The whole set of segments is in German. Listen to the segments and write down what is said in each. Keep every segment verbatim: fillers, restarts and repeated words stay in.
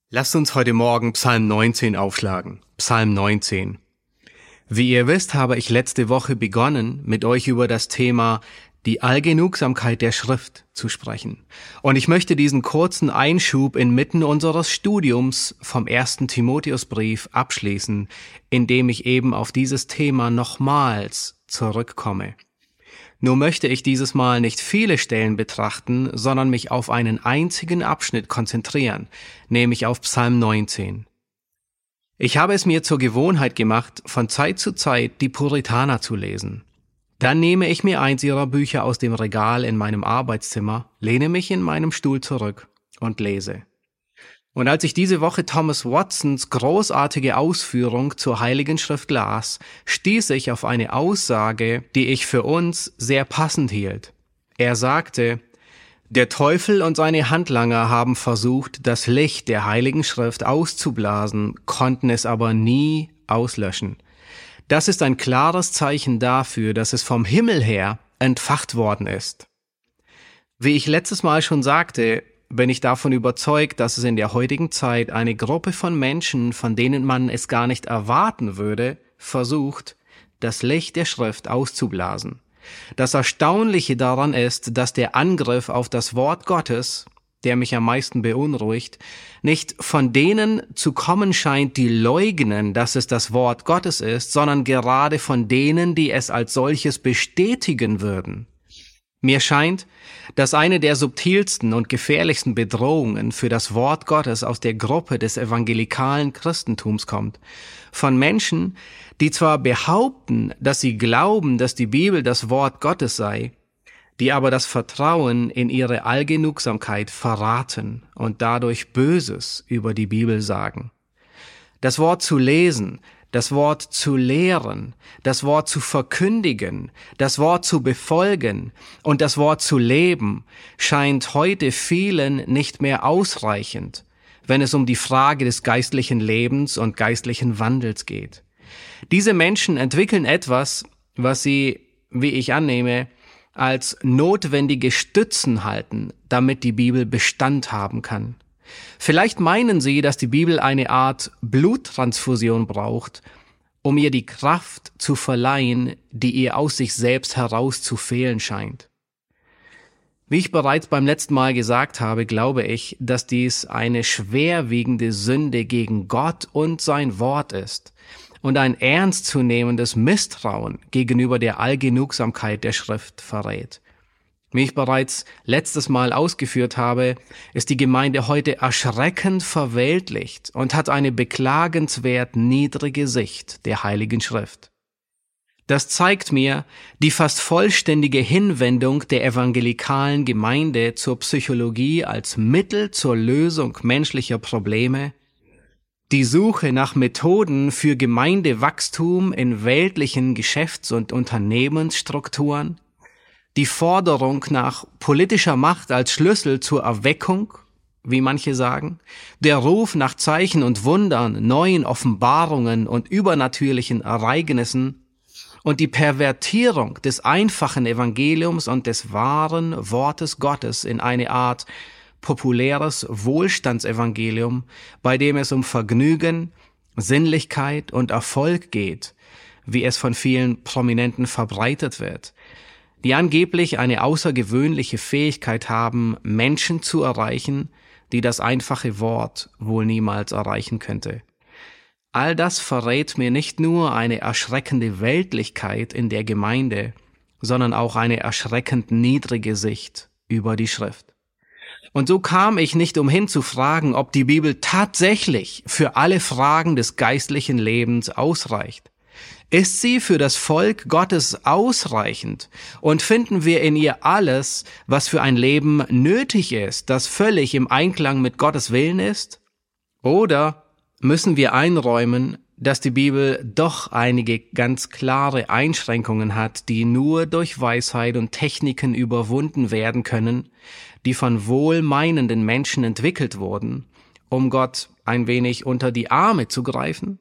Lasst uns heute Morgen Psalm neunzehn aufschlagen. Psalm neunzehn. Wie ihr wisst, habe ich letzte Woche begonnen, mit euch über das Thema die Allgenugsamkeit der Schrift zu sprechen. Und ich möchte diesen kurzen Einschub inmitten unseres Studiums vom ersten Timotheusbrief abschließen, indem ich eben auf dieses Thema nochmals zurückkomme. Nur möchte ich dieses Mal nicht viele Stellen betrachten, sondern mich auf einen einzigen Abschnitt konzentrieren, nämlich auf Psalm neunzehn. Ich habe es mir zur Gewohnheit gemacht, von Zeit zu Zeit die Puritaner zu lesen. Dann nehme ich mir eins ihrer Bücher aus dem Regal in meinem Arbeitszimmer, lehne mich in meinem Stuhl zurück und lese. Und als ich diese Woche Thomas Watsons großartige Ausführung zur Heiligen Schrift las, stieß ich auf eine Aussage, die ich für uns sehr passend hielt. Er sagte, der Teufel und seine Handlanger haben versucht, das Licht der Heiligen Schrift auszublasen, konnten es aber nie auslöschen. Das ist ein klares Zeichen dafür, dass es vom Himmel her entfacht worden ist. Wie ich letztes Mal schon sagte, bin ich davon überzeugt, dass es in der heutigen Zeit eine Gruppe von Menschen, von denen man es gar nicht erwarten würde, versucht, das Licht der Schrift auszublasen. Das Erstaunliche daran ist, dass der Angriff auf das Wort Gottes, der mich am meisten beunruhigt, nicht von denen zu kommen scheint, die leugnen, dass es das Wort Gottes ist, sondern gerade von denen, die es als solches bestätigen würden. Mir scheint, dass eine der subtilsten und gefährlichsten Bedrohungen für das Wort Gottes aus der Gruppe des evangelikalen Christentums kommt. Von Menschen, die zwar behaupten, dass sie glauben, dass die Bibel das Wort Gottes sei, die aber das Vertrauen in ihre Allgenugsamkeit verraten und dadurch Böses über die Bibel sagen. Das Wort zu lesen, das Wort zu lehren, das Wort zu verkündigen, das Wort zu befolgen und das Wort zu leben, scheint heute vielen nicht mehr ausreichend, wenn es um die Frage des geistlichen Lebens und geistlichen Wandels geht. Diese Menschen entwickeln etwas, was sie, wie ich annehme, als notwendige Stützen halten, damit die Bibel Bestand haben kann. Vielleicht meinen sie, dass die Bibel eine Art Bluttransfusion braucht, um ihr die Kraft zu verleihen, die ihr aus sich selbst heraus zu fehlen scheint. Wie ich bereits beim letzten Mal gesagt habe, glaube ich, dass dies eine schwerwiegende Sünde gegen Gott und sein Wort ist und ein ernstzunehmendes Misstrauen gegenüber der Allgenugsamkeit der Schrift verrät. Wie ich bereits letztes Mal ausgeführt habe, ist die Gemeinde heute erschreckend verweltlicht und hat eine beklagenswert niedrige Sicht der Heiligen Schrift. Das zeigt mir die fast vollständige Hinwendung der evangelikalen Gemeinde zur Psychologie als Mittel zur Lösung menschlicher Probleme, die Suche nach Methoden für Gemeindewachstum in weltlichen Geschäfts- und Unternehmensstrukturen, die Forderung nach politischer Macht als Schlüssel zur Erweckung, wie manche sagen, der Ruf nach Zeichen und Wundern, neuen Offenbarungen und übernatürlichen Ereignissen und die Pervertierung des einfachen Evangeliums und des wahren Wortes Gottes in eine Art populäres Wohlstandsevangelium, bei dem es um Vergnügen, Sinnlichkeit und Erfolg geht, wie es von vielen Prominenten verbreitet wird, die angeblich eine außergewöhnliche Fähigkeit haben, Menschen zu erreichen, die das einfache Wort wohl niemals erreichen könnte. All das verrät mir nicht nur eine erschreckende Weltlichkeit in der Gemeinde, sondern auch eine erschreckend niedrige Sicht über die Schrift. Und so kam ich nicht umhin zu fragen, ob die Bibel tatsächlich für alle Fragen des geistlichen Lebens ausreicht. Ist sie für das Volk Gottes ausreichend und finden wir in ihr alles, was für ein Leben nötig ist, das völlig im Einklang mit Gottes Willen ist? Oder müssen wir einräumen, dass die Bibel doch einige ganz klare Einschränkungen hat, die nur durch Weisheit und Techniken überwunden werden können, die von wohlmeinenden Menschen entwickelt wurden, um Gott ein wenig unter die Arme zu greifen?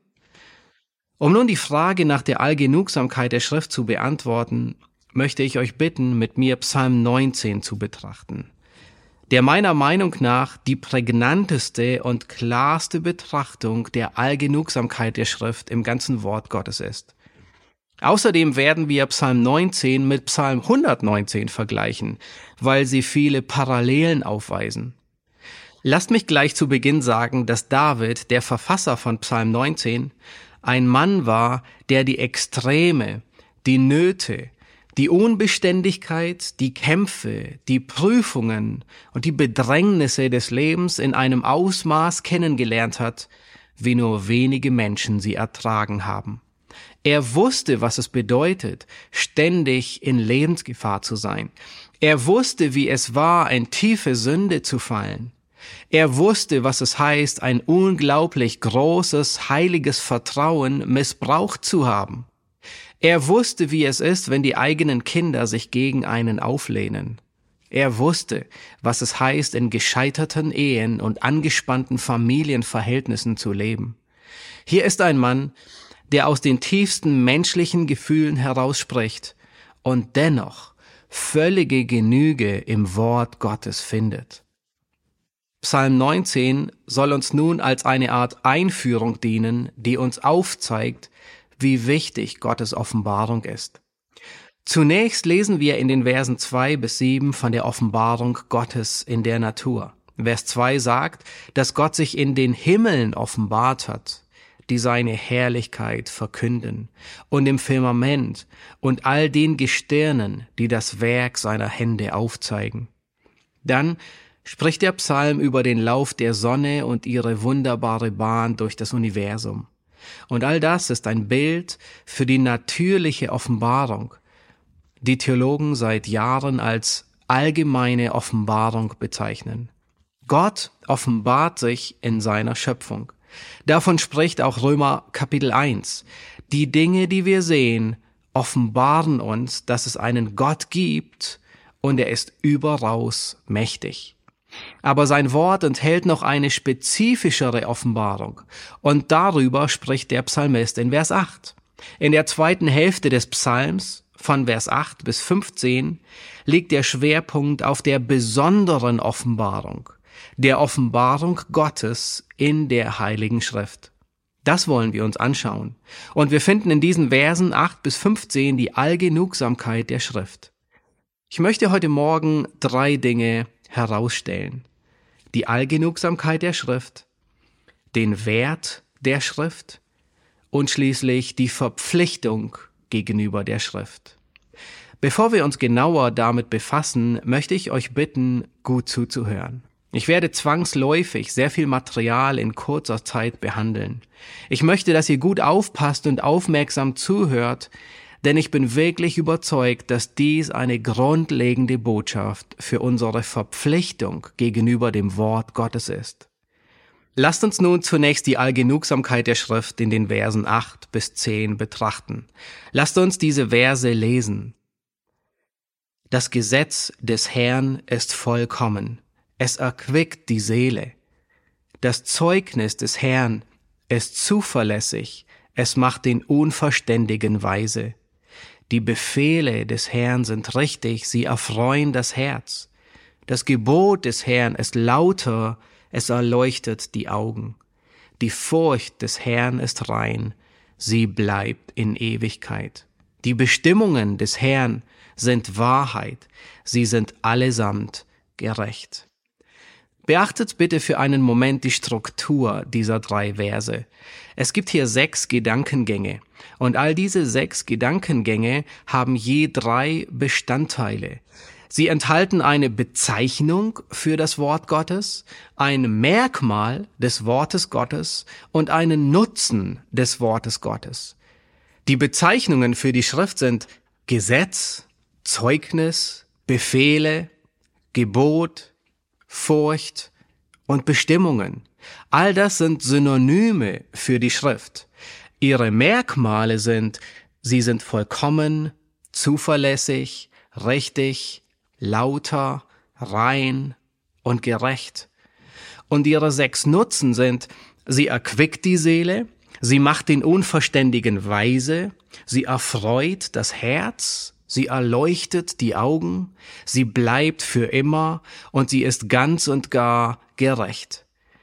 Um nun die Frage nach der Allgenugsamkeit der Schrift zu beantworten, möchte ich euch bitten, mit mir Psalm neunzehn zu betrachten. der meiner Meinung nach die prägnanteste und klarste Betrachtung der Allgenugsamkeit der Schrift im ganzen Wort Gottes ist. Außerdem werden wir Psalm neunzehn mit Psalm hundertneunzehn vergleichen, weil sie viele Parallelen aufweisen. Lasst mich gleich zu Beginn sagen, dass David, der Verfasser von Psalm neunzehn, ein Mann war, der die Extreme, die Nöte, die Unbeständigkeit, die Kämpfe, die Prüfungen und die Bedrängnisse des Lebens in einem Ausmaß kennengelernt hat, wie nur wenige Menschen sie ertragen haben. Er wusste, was es bedeutet, ständig in Lebensgefahr zu sein. Er wusste, wie es war, in tiefe Sünde zu fallen. Er wusste, was es heißt, ein unglaublich großes, heiliges Vertrauen missbraucht zu haben. Er wusste, wie es ist, wenn die eigenen Kinder sich gegen einen auflehnen. Er wusste, was es heißt, in gescheiterten Ehen und angespannten Familienverhältnissen zu leben. Hier ist ein Mann, der aus den tiefsten menschlichen Gefühlen herausspricht und dennoch völlige Genüge im Wort Gottes findet. Psalm neunzehn soll uns nun als eine Art Einführung dienen, die uns aufzeigt, wie wichtig Gottes Offenbarung ist. Zunächst lesen wir in den Versen zwei bis sieben von der Offenbarung Gottes in der Natur. Vers zwei sagt, dass Gott sich in den Himmeln offenbart hat, die seine Herrlichkeit verkünden, und im Firmament und all den Gestirnen, die das Werk seiner Hände aufzeigen. Dann spricht der Psalm über den Lauf der Sonne und ihre wunderbare Bahn durch das Universum. Und all das ist ein Bild für die natürliche Offenbarung, die Theologen seit Jahren als allgemeine Offenbarung bezeichnen. Gott offenbart sich in seiner Schöpfung. Davon spricht auch Römer Kapitel eins. Die Dinge, die wir sehen, offenbaren uns, dass es einen Gott gibt und er ist überaus mächtig. Aber sein Wort enthält noch eine spezifischere Offenbarung und darüber spricht der Psalmist in Vers acht. In der zweiten Hälfte des Psalms, von Vers acht bis fünfzehn, liegt der Schwerpunkt auf der besonderen Offenbarung, der Offenbarung Gottes in der Heiligen Schrift. Das wollen wir uns anschauen. Und wir finden in diesen Versen acht bis fünfzehn die Allgenugsamkeit der Schrift. Ich möchte heute Morgen drei Dinge herausstellen. Die Allgenugsamkeit der Schrift, den Wert der Schrift und schließlich die Verpflichtung gegenüber der Schrift. Bevor wir uns genauer damit befassen, möchte ich euch bitten, gut zuzuhören. Ich werde zwangsläufig sehr viel Material in kurzer Zeit behandeln. Ich möchte, dass ihr gut aufpasst und aufmerksam zuhört, denn ich bin wirklich überzeugt, dass dies eine grundlegende Botschaft für unsere Verpflichtung gegenüber dem Wort Gottes ist. Lasst uns nun zunächst die Allgenugsamkeit der Schrift in den Versen acht bis zehn betrachten. Lasst uns diese Verse lesen. Das Gesetz des Herrn ist vollkommen. Es erquickt die Seele. Das Zeugnis des Herrn ist zuverlässig. Es macht den Unverständigen weise. Die Befehle des Herrn sind richtig, sie erfreuen das Herz. Das Gebot des Herrn ist lauter, es erleuchtet die Augen. Die Furcht des Herrn ist rein, sie bleibt in Ewigkeit. Die Bestimmungen des Herrn sind Wahrheit, sie sind allesamt gerecht. Beachtet bitte für einen Moment die Struktur dieser drei Verse. Es gibt hier sechs Gedankengänge und all diese sechs Gedankengänge haben je drei Bestandteile. Sie enthalten eine Bezeichnung für das Wort Gottes, ein Merkmal des Wortes Gottes und einen Nutzen des Wortes Gottes. Die Bezeichnungen für die Schrift sind Gesetz, Zeugnis, Befehle, Gebot, Furcht und Bestimmungen. All das sind Synonyme für die Schrift. Ihre Merkmale sind, sie sind vollkommen, zuverlässig, richtig, lauter, rein und gerecht. Und ihre sechs Nutzen sind, sie erquickt die Seele, sie macht den Unverständigen weise, sie erfreut das Herz Sie erleuchtet die Augen, sie bleibt für immer und sie ist ganz und gar gerecht.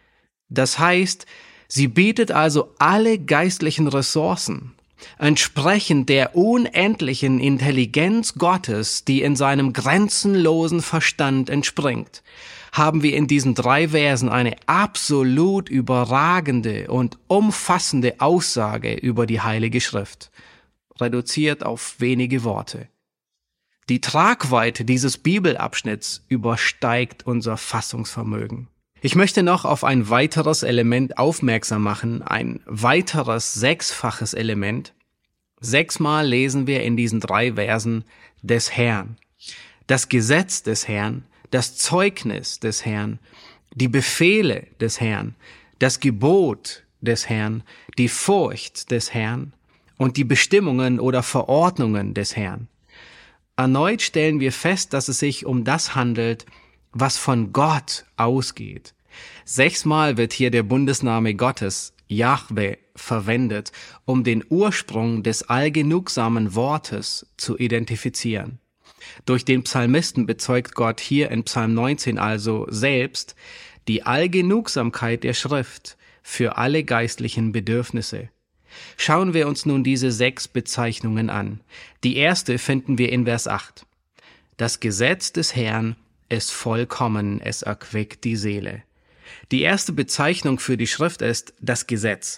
Das heißt, sie bietet also alle geistlichen Ressourcen, entsprechend der unendlichen Intelligenz Gottes, die in seinem grenzenlosen Verstand entspringt, haben wir in diesen drei Versen eine absolut überragende und umfassende Aussage über die Heilige Schrift, reduziert auf wenige Worte. Die Tragweite dieses Bibelabschnitts übersteigt unser Fassungsvermögen. Ich möchte noch auf ein weiteres Element aufmerksam machen, ein weiteres sechsfaches Element. Sechsmal lesen wir in diesen drei Versen des Herrn. Das Gesetz des Herrn, das Zeugnis des Herrn, die Befehle des Herrn, das Gebot des Herrn, die Furcht des Herrn und die Bestimmungen oder Verordnungen des Herrn. Erneut stellen wir fest, dass es sich um das handelt, was von Gott ausgeht. Sechsmal wird hier der Bundesname Gottes, Jahwe, verwendet, um den Ursprung des allgenugsamen Wortes zu identifizieren. Durch den Psalmisten bezeugt Gott hier in Psalm neunzehn also selbst die Allgenugsamkeit der Schrift für alle geistlichen Bedürfnisse. Schauen wir uns nun diese sechs Bezeichnungen an. Die erste finden wir in Vers acht. Das Gesetz des Herrn ist vollkommen, es erquickt die Seele. Die erste Bezeichnung für die Schrift ist das Gesetz.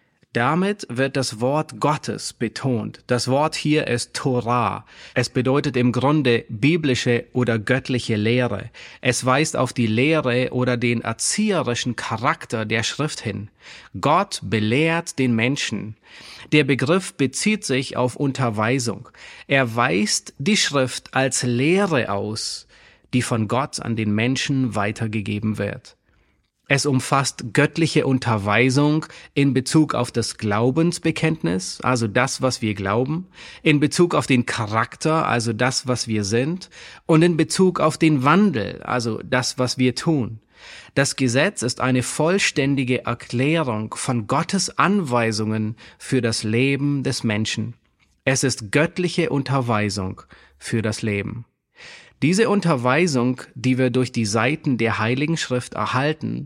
Damit wird das Wort Gottes betont. Das Wort hier ist Torah. Es bedeutet im Grunde biblische oder göttliche Lehre. Es weist auf die Lehre oder den erzieherischen Charakter der Schrift hin. Gott belehrt den Menschen. Der Begriff bezieht sich auf Unterweisung. Er weist die Schrift als Lehre aus, die von Gott an den Menschen weitergegeben wird. Es umfasst göttliche Unterweisung in Bezug auf das Glaubensbekenntnis, also das, was wir glauben, in Bezug auf den Charakter, also das, was wir sind, und in Bezug auf den Wandel, also das, was wir tun. Das Gesetz ist eine vollständige Erklärung von Gottes Anweisungen für das Leben des Menschen. Es ist göttliche Unterweisung für das Leben. Diese Unterweisung, die wir durch die Seiten der Heiligen Schrift erhalten,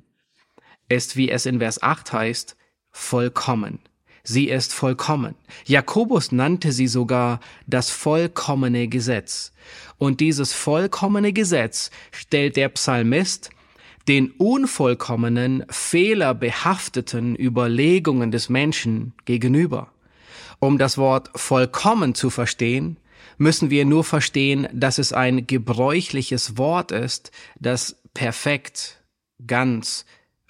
ist, wie es in Vers acht heißt, vollkommen. Sie ist vollkommen. Jakobus nannte sie sogar das vollkommene Gesetz. Und dieses vollkommene Gesetz stellt der Psalmist den unvollkommenen, fehlerbehafteten Überlegungen des Menschen gegenüber. Um das Wort vollkommen zu verstehen, müssen wir nur verstehen, dass es ein gebräuchliches Wort ist, das perfekt, ganz,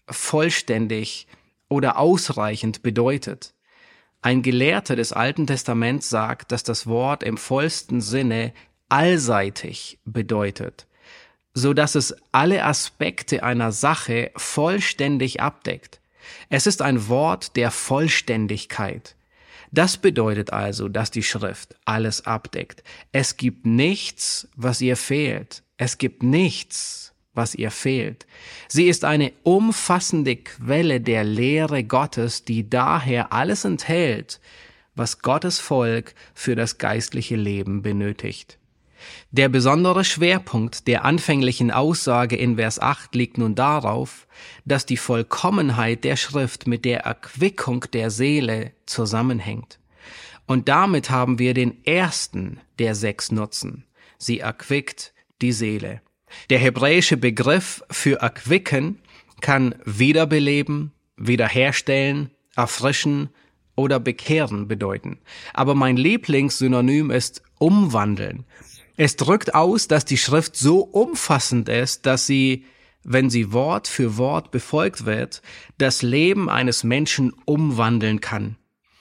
vollständig oder ausreichend bedeutet. Ein Gelehrter des Alten Testaments sagt, dass das Wort im vollsten Sinne allseitig bedeutet, so dass es alle Aspekte einer Sache vollständig abdeckt. Es ist ein Wort der Vollständigkeit. Das bedeutet also, dass die Schrift alles abdeckt. Es gibt nichts, was ihr fehlt. Es gibt nichts, was ihr fehlt. Sie ist eine umfassende Quelle der Lehre Gottes, die daher alles enthält, was Gottes Volk für das geistliche Leben benötigt. Der besondere Schwerpunkt der anfänglichen Aussage in Vers acht liegt nun darauf, dass die Vollkommenheit der Schrift mit der Erquickung der Seele zusammenhängt. Und damit haben wir den ersten der sechs Nutzen. Sie erquickt die Seele. Der hebräische Begriff für erquicken kann wiederbeleben, wiederherstellen, erfrischen oder bekehren bedeuten. Aber mein Lieblingssynonym ist umwandeln. Es drückt aus, dass die Schrift so umfassend ist, dass sie, wenn sie Wort für Wort befolgt wird, das Leben eines Menschen umwandeln kann.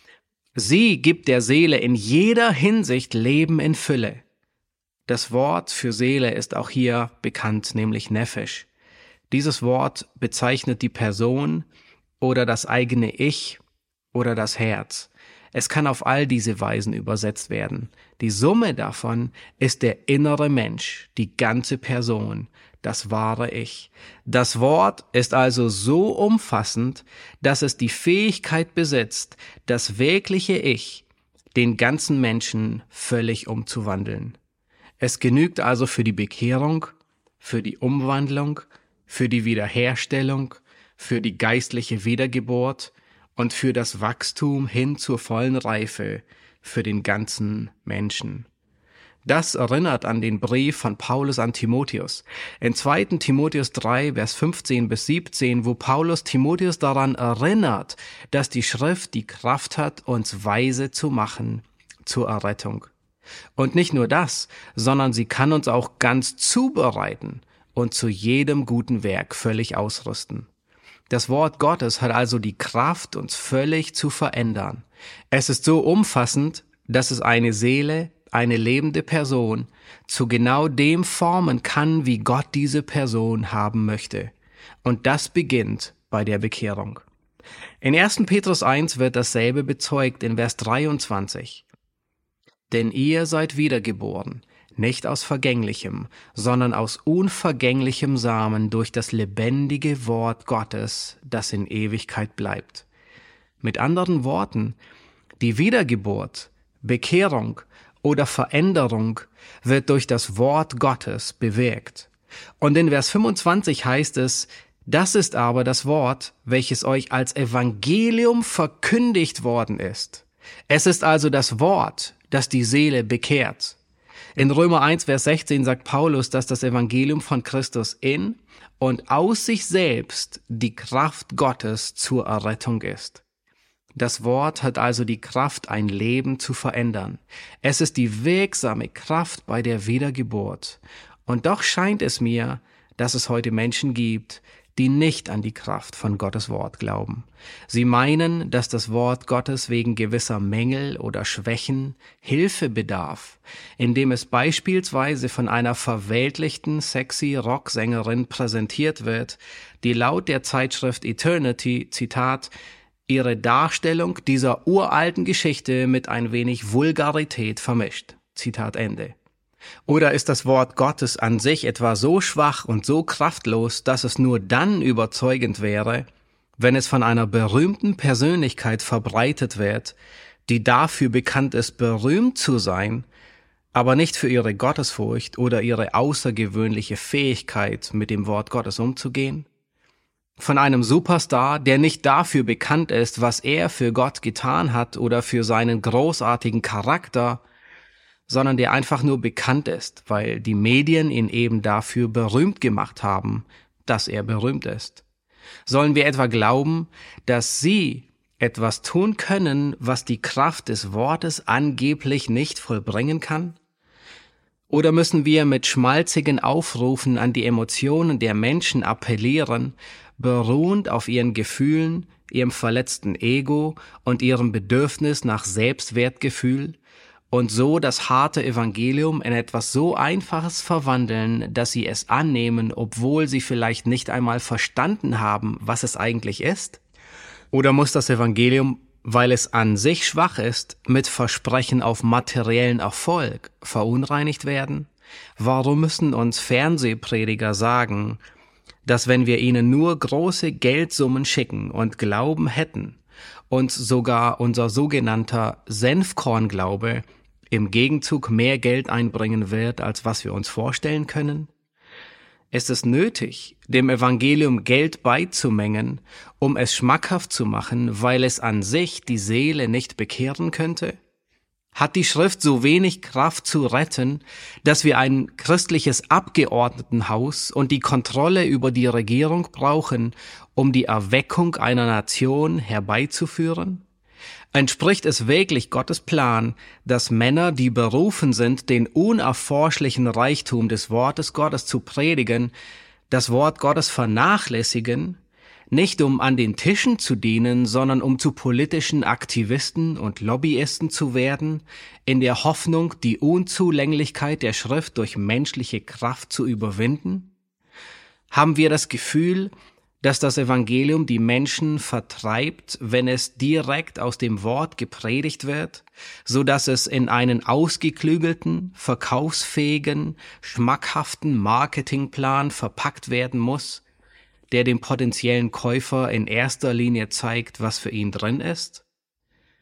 Sie gibt der Seele in jeder Hinsicht Leben in Fülle. Das Wort für Seele ist auch hier bekannt, nämlich Nefesh. Dieses Wort bezeichnet die Person oder das eigene Ich oder das Herz. Es kann auf all diese Weisen übersetzt werden. Die Summe davon ist der innere Mensch, die ganze Person, das wahre Ich. Das Wort ist also so umfassend, dass es die Fähigkeit besitzt, das wirkliche Ich, den ganzen Menschen völlig umzuwandeln. Es genügt also für die Bekehrung, für die Umwandlung, für die Wiederherstellung, für die geistliche Wiedergeburt und für das Wachstum hin zur vollen Reife für den ganzen Menschen. Das erinnert an den Brief von Paulus an Timotheus. In zweiten Timotheus drei, Vers fünfzehn bis siebzehn, wo Paulus Timotheus daran erinnert, dass die Schrift die Kraft hat, uns weise zu machen zur Errettung. Und nicht nur das, sondern sie kann uns auch ganz zubereiten und zu jedem guten Werk völlig ausrüsten. Das Wort Gottes hat also die Kraft, uns völlig zu verändern. Es ist so umfassend, dass es eine Seele, eine lebende Person, zu genau dem formen kann, wie Gott diese Person haben möchte. Und das beginnt bei der Bekehrung. In ersten Petrus eins wird dasselbe bezeugt in Vers dreiundzwanzig. Denn ihr seid wiedergeboren, nicht aus vergänglichem, sondern aus unvergänglichem Samen durch das lebendige Wort Gottes, das in Ewigkeit bleibt. Mit anderen Worten, die Wiedergeburt, Bekehrung oder Veränderung wird durch das Wort Gottes bewirkt. Und in Vers fünfundzwanzig heißt es, das ist aber das Wort, welches euch als Evangelium verkündigt worden ist. Es ist also das Wort, das die Seele bekehrt. In Römer eins, Vers sechzehn sagt Paulus, dass das Evangelium von Christus in und aus sich selbst die Kraft Gottes zur Errettung ist. Das Wort hat also die Kraft, ein Leben zu verändern. Es ist die wirksame Kraft bei der Wiedergeburt. Und doch scheint es mir, dass es heute Menschen gibt, die nicht an die Kraft von Gottes Wort glauben. Sie meinen, dass das Wort Gottes wegen gewisser Mängel oder Schwächen Hilfe bedarf, indem es beispielsweise von einer verweltlichten, sexy Rocksängerin präsentiert wird, die laut der Zeitschrift Eternity, Zitat, ihre Darstellung dieser uralten Geschichte mit ein wenig Vulgarität vermischt. Zitat Ende. Oder ist das Wort Gottes an sich etwa so schwach und so kraftlos, dass es nur dann überzeugend wäre, wenn es von einer berühmten Persönlichkeit verbreitet wird, die dafür bekannt ist, berühmt zu sein, aber nicht für ihre Gottesfurcht oder ihre außergewöhnliche Fähigkeit, mit dem Wort Gottes umzugehen? Von einem Superstar, der nicht dafür bekannt ist, was er für Gott getan hat oder für seinen großartigen Charakter, sondern der einfach nur bekannt ist, weil die Medien ihn eben dafür berühmt gemacht haben, dass er berühmt ist. Sollen wir etwa glauben, dass sie etwas tun können, was die Kraft des Wortes angeblich nicht vollbringen kann? Oder müssen wir mit schmalzigen Aufrufen an die Emotionen der Menschen appellieren, beruhend auf ihren Gefühlen, ihrem verletzten Ego und ihrem Bedürfnis nach Selbstwertgefühl, und so das harte Evangelium in etwas so Einfaches verwandeln, dass sie es annehmen, obwohl sie vielleicht nicht einmal verstanden haben, was es eigentlich ist? Oder muss das Evangelium, weil es an sich schwach ist, mit Versprechen auf materiellen Erfolg verunreinigt werden? Warum müssen uns Fernsehprediger sagen, dass wenn wir ihnen nur große Geldsummen schicken und Glauben hätten, uns sogar unser sogenannter Senfkornglaube im Gegenzug mehr Geld einbringen wird, als was wir uns vorstellen können? Ist es nötig, dem Evangelium Geld beizumengen, um es schmackhaft zu machen, weil es an sich die Seele nicht bekehren könnte? Hat die Schrift so wenig Kraft zu retten, dass wir ein christliches Abgeordnetenhaus und die Kontrolle über die Regierung brauchen, um die Erweckung einer Nation herbeizuführen? Entspricht es wirklich Gottes Plan, dass Männer, die berufen sind, den unerforschlichen Reichtum des Wortes Gottes zu predigen, das Wort Gottes vernachlässigen, nicht um an den Tischen zu dienen, sondern um zu politischen Aktivisten und Lobbyisten zu werden, in der Hoffnung, die Unzulänglichkeit der Schrift durch menschliche Kraft zu überwinden? Haben wir das Gefühl, dass das Evangelium die Menschen vertreibt, wenn es direkt aus dem Wort gepredigt wird, so dass es in einen ausgeklügelten, verkaufsfähigen, schmackhaften Marketingplan verpackt werden muss, der dem potenziellen Käufer in erster Linie zeigt, was für ihn drin ist?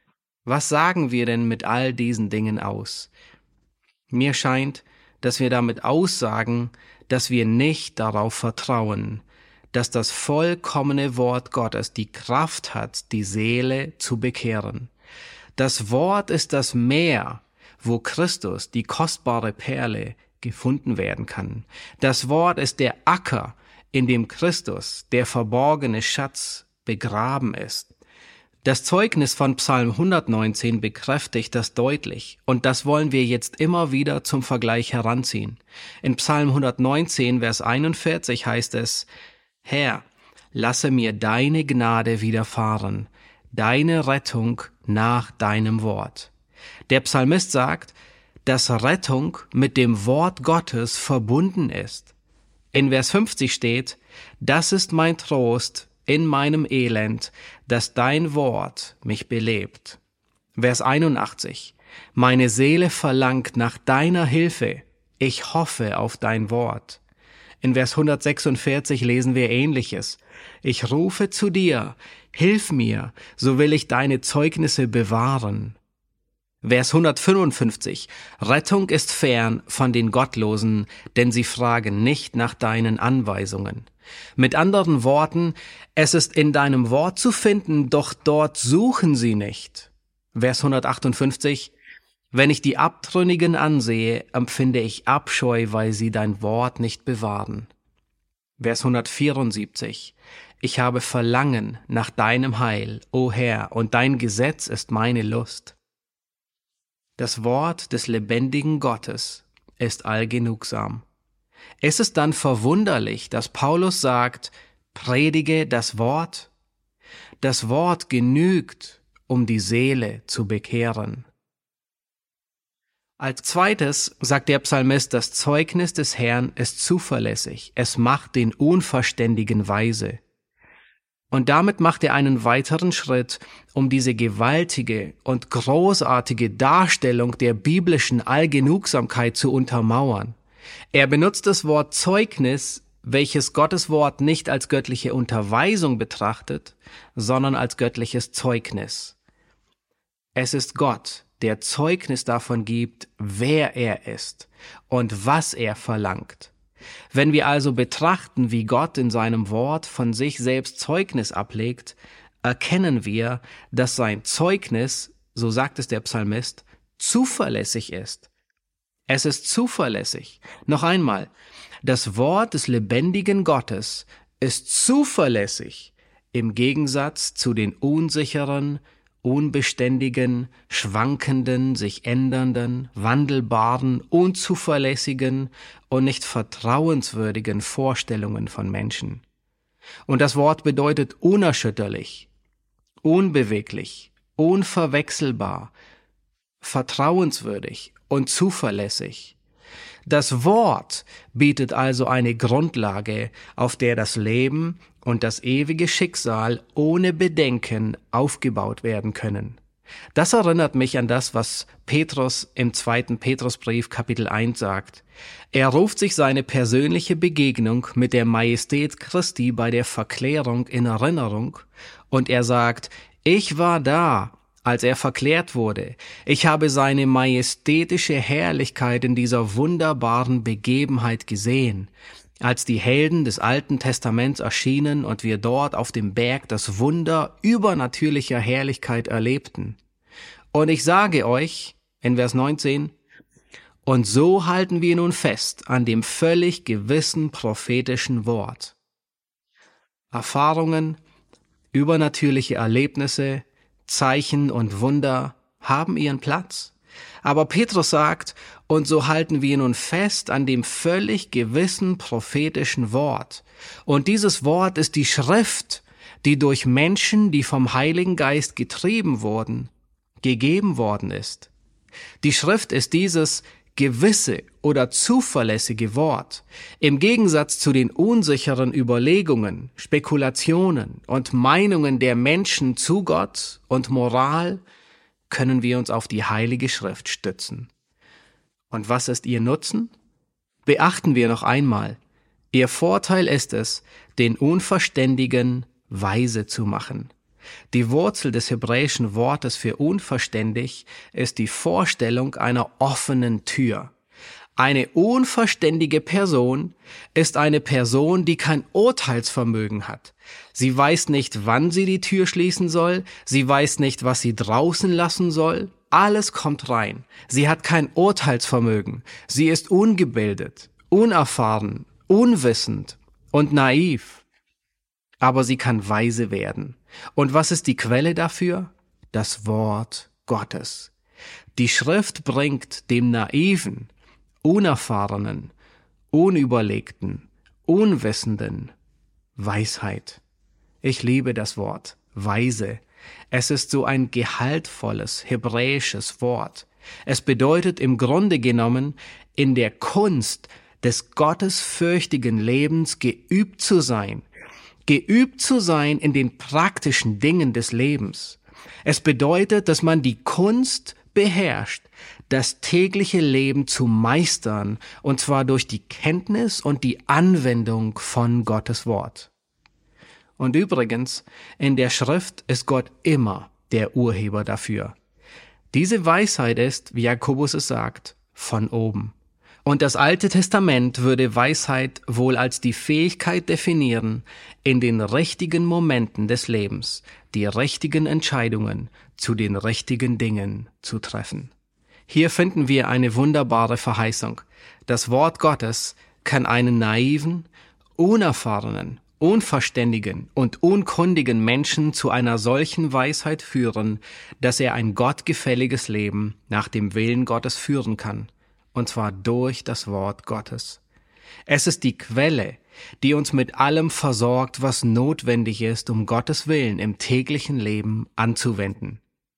Was sagen wir denn mit all diesen Dingen aus? Mir scheint, dass wir damit aussagen, dass wir nicht darauf vertrauen, dass das vollkommene Wort Gottes die Kraft hat, die Seele zu bekehren. Das Wort ist das Meer, wo Christus, die kostbare Perle, gefunden werden kann. Das Wort ist der Acker, in dem Christus, der verborgene Schatz, begraben ist. Das Zeugnis von Psalm hundertneunzehn bekräftigt das deutlich, und das wollen wir jetzt immer wieder zum Vergleich heranziehen. In Psalm hundertneunzehn, Vers einundvierzig heißt es: Herr, lasse mir deine Gnade widerfahren, deine Rettung nach deinem Wort. Der Psalmist sagt, dass Rettung mit dem Wort Gottes verbunden ist. In Vers fünfzig steht: Das ist mein Trost in meinem Elend, dass dein Wort mich belebt. Vers einundachtzig. Meine Seele verlangt nach deiner Hilfe. Ich hoffe auf dein Wort. In Vers hundertsechsundvierzig lesen wir Ähnliches. Ich rufe zu dir, hilf mir, so will ich deine Zeugnisse bewahren. Vers hundertfünfundfünfzig. Rettung ist fern von den Gottlosen, denn sie fragen nicht nach deinen Anweisungen. Mit anderen Worten, es ist in deinem Wort zu finden, doch dort suchen sie nicht. Vers hundertachtundfünfzig. Wenn ich die Abtrünnigen ansehe, empfinde ich Abscheu, weil sie dein Wort nicht bewahren. Vers hundertvierundsiebzig. Ich habe Verlangen nach deinem Heil, o Herr, und dein Gesetz ist meine Lust. Das Wort des lebendigen Gottes ist allgenugsam. Es ist dann verwunderlich, dass Paulus sagt, predige das Wort. Das Wort genügt, um die Seele zu bekehren. Als zweites sagt der Psalmist, das Zeugnis des Herrn ist zuverlässig. Es macht den Unverständigen weise. Und damit macht er einen weiteren Schritt, um diese gewaltige und großartige Darstellung der biblischen Allgenugsamkeit zu untermauern. Er benutzt das Wort Zeugnis, welches Gottes Wort nicht als göttliche Unterweisung betrachtet, sondern als göttliches Zeugnis. Es ist Gott, der Zeugnis davon gibt, wer er ist und was er verlangt. Wenn wir also betrachten, wie Gott in seinem Wort von sich selbst Zeugnis ablegt, erkennen wir, dass sein Zeugnis, so sagt es der Psalmist, zuverlässig ist. Es ist zuverlässig. Noch einmal, das Wort des lebendigen Gottes ist zuverlässig im Gegensatz zu den unsicheren, unbeständigen, schwankenden, sich ändernden, wandelbaren, unzuverlässigen und nicht vertrauenswürdigen Vorstellungen von Menschen. Und das Wort bedeutet unerschütterlich, unbeweglich, unverwechselbar, vertrauenswürdig und zuverlässig. Das Wort bietet also eine Grundlage, auf der das Leben und das ewige Schicksal ohne Bedenken aufgebaut werden können. Das erinnert mich an das, was Petrus im zweiten Petrusbrief Kapitel eins sagt. Er ruft sich seine persönliche Begegnung mit der Majestät Christi bei der Verklärung in Erinnerung und er sagt, ich war da, als er verklärt wurde. Ich habe seine majestätische Herrlichkeit in dieser wunderbaren Begebenheit gesehen, als die Helden des Alten Testaments erschienen und wir dort auf dem Berg das Wunder übernatürlicher Herrlichkeit erlebten. Und ich sage euch, in Vers neunzehn, und so halten wir nun fest an dem völlig gewissen prophetischen Wort. Erfahrungen, übernatürliche Erlebnisse, Zeichen und Wunder haben ihren Platz. Aber Petrus sagt, und so halten wir nun fest an dem völlig gewissen prophetischen Wort. Und dieses Wort ist die Schrift, die durch Menschen, die vom Heiligen Geist getrieben wurden, gegeben worden ist. Die Schrift ist dieses gewisse oder zuverlässige Wort. Im Gegensatz zu den unsicheren Überlegungen, Spekulationen und Meinungen der Menschen zu Gott und Moral können wir uns auf die Heilige Schrift stützen. Und was ist ihr Nutzen? Beachten wir noch einmal, ihr Vorteil ist es, den Unverständigen weise zu machen. Die Wurzel des hebräischen Wortes für unverständig ist die Vorstellung einer offenen Tür. Eine unverständige Person ist eine Person, die kein Urteilsvermögen hat. Sie weiß nicht, wann sie die Tür schließen soll, sie weiß nicht, was sie draußen lassen soll. Alles kommt rein. Sie hat kein Urteilsvermögen. Sie ist ungebildet, unerfahren, unwissend und naiv. Aber sie kann weise werden. Und was ist die Quelle dafür? Das Wort Gottes. Die Schrift bringt dem naiven, unerfahrenen, unüberlegten, unwissenden Weisheit. Ich liebe das Wort weise. Es ist so ein gehaltvolles hebräisches Wort. Es bedeutet im Grunde genommen, in der Kunst des gottesfürchtigen Lebens geübt zu sein. Geübt zu sein in den praktischen Dingen des Lebens. Es bedeutet, dass man die Kunst beherrscht, das tägliche Leben zu meistern, und zwar durch die Kenntnis und die Anwendung von Gottes Wort. Und übrigens, in der Schrift ist Gott immer der Urheber dafür. Diese Weisheit ist, wie Jakobus es sagt, von oben. Und das Alte Testament würde Weisheit wohl als die Fähigkeit definieren, in den richtigen Momenten des Lebens die richtigen Entscheidungen zu den richtigen Dingen zu treffen. Hier finden wir eine wunderbare Verheißung. Das Wort Gottes kann einen naiven, unerfahrenen, unverständigen und unkundigen Menschen zu einer solchen Weisheit führen, dass er ein gottgefälliges Leben nach dem Willen Gottes führen kann. Und zwar durch das Wort Gottes. Es ist die Quelle, die uns mit allem versorgt, was notwendig ist, um Gottes Willen im täglichen Leben anzuwenden.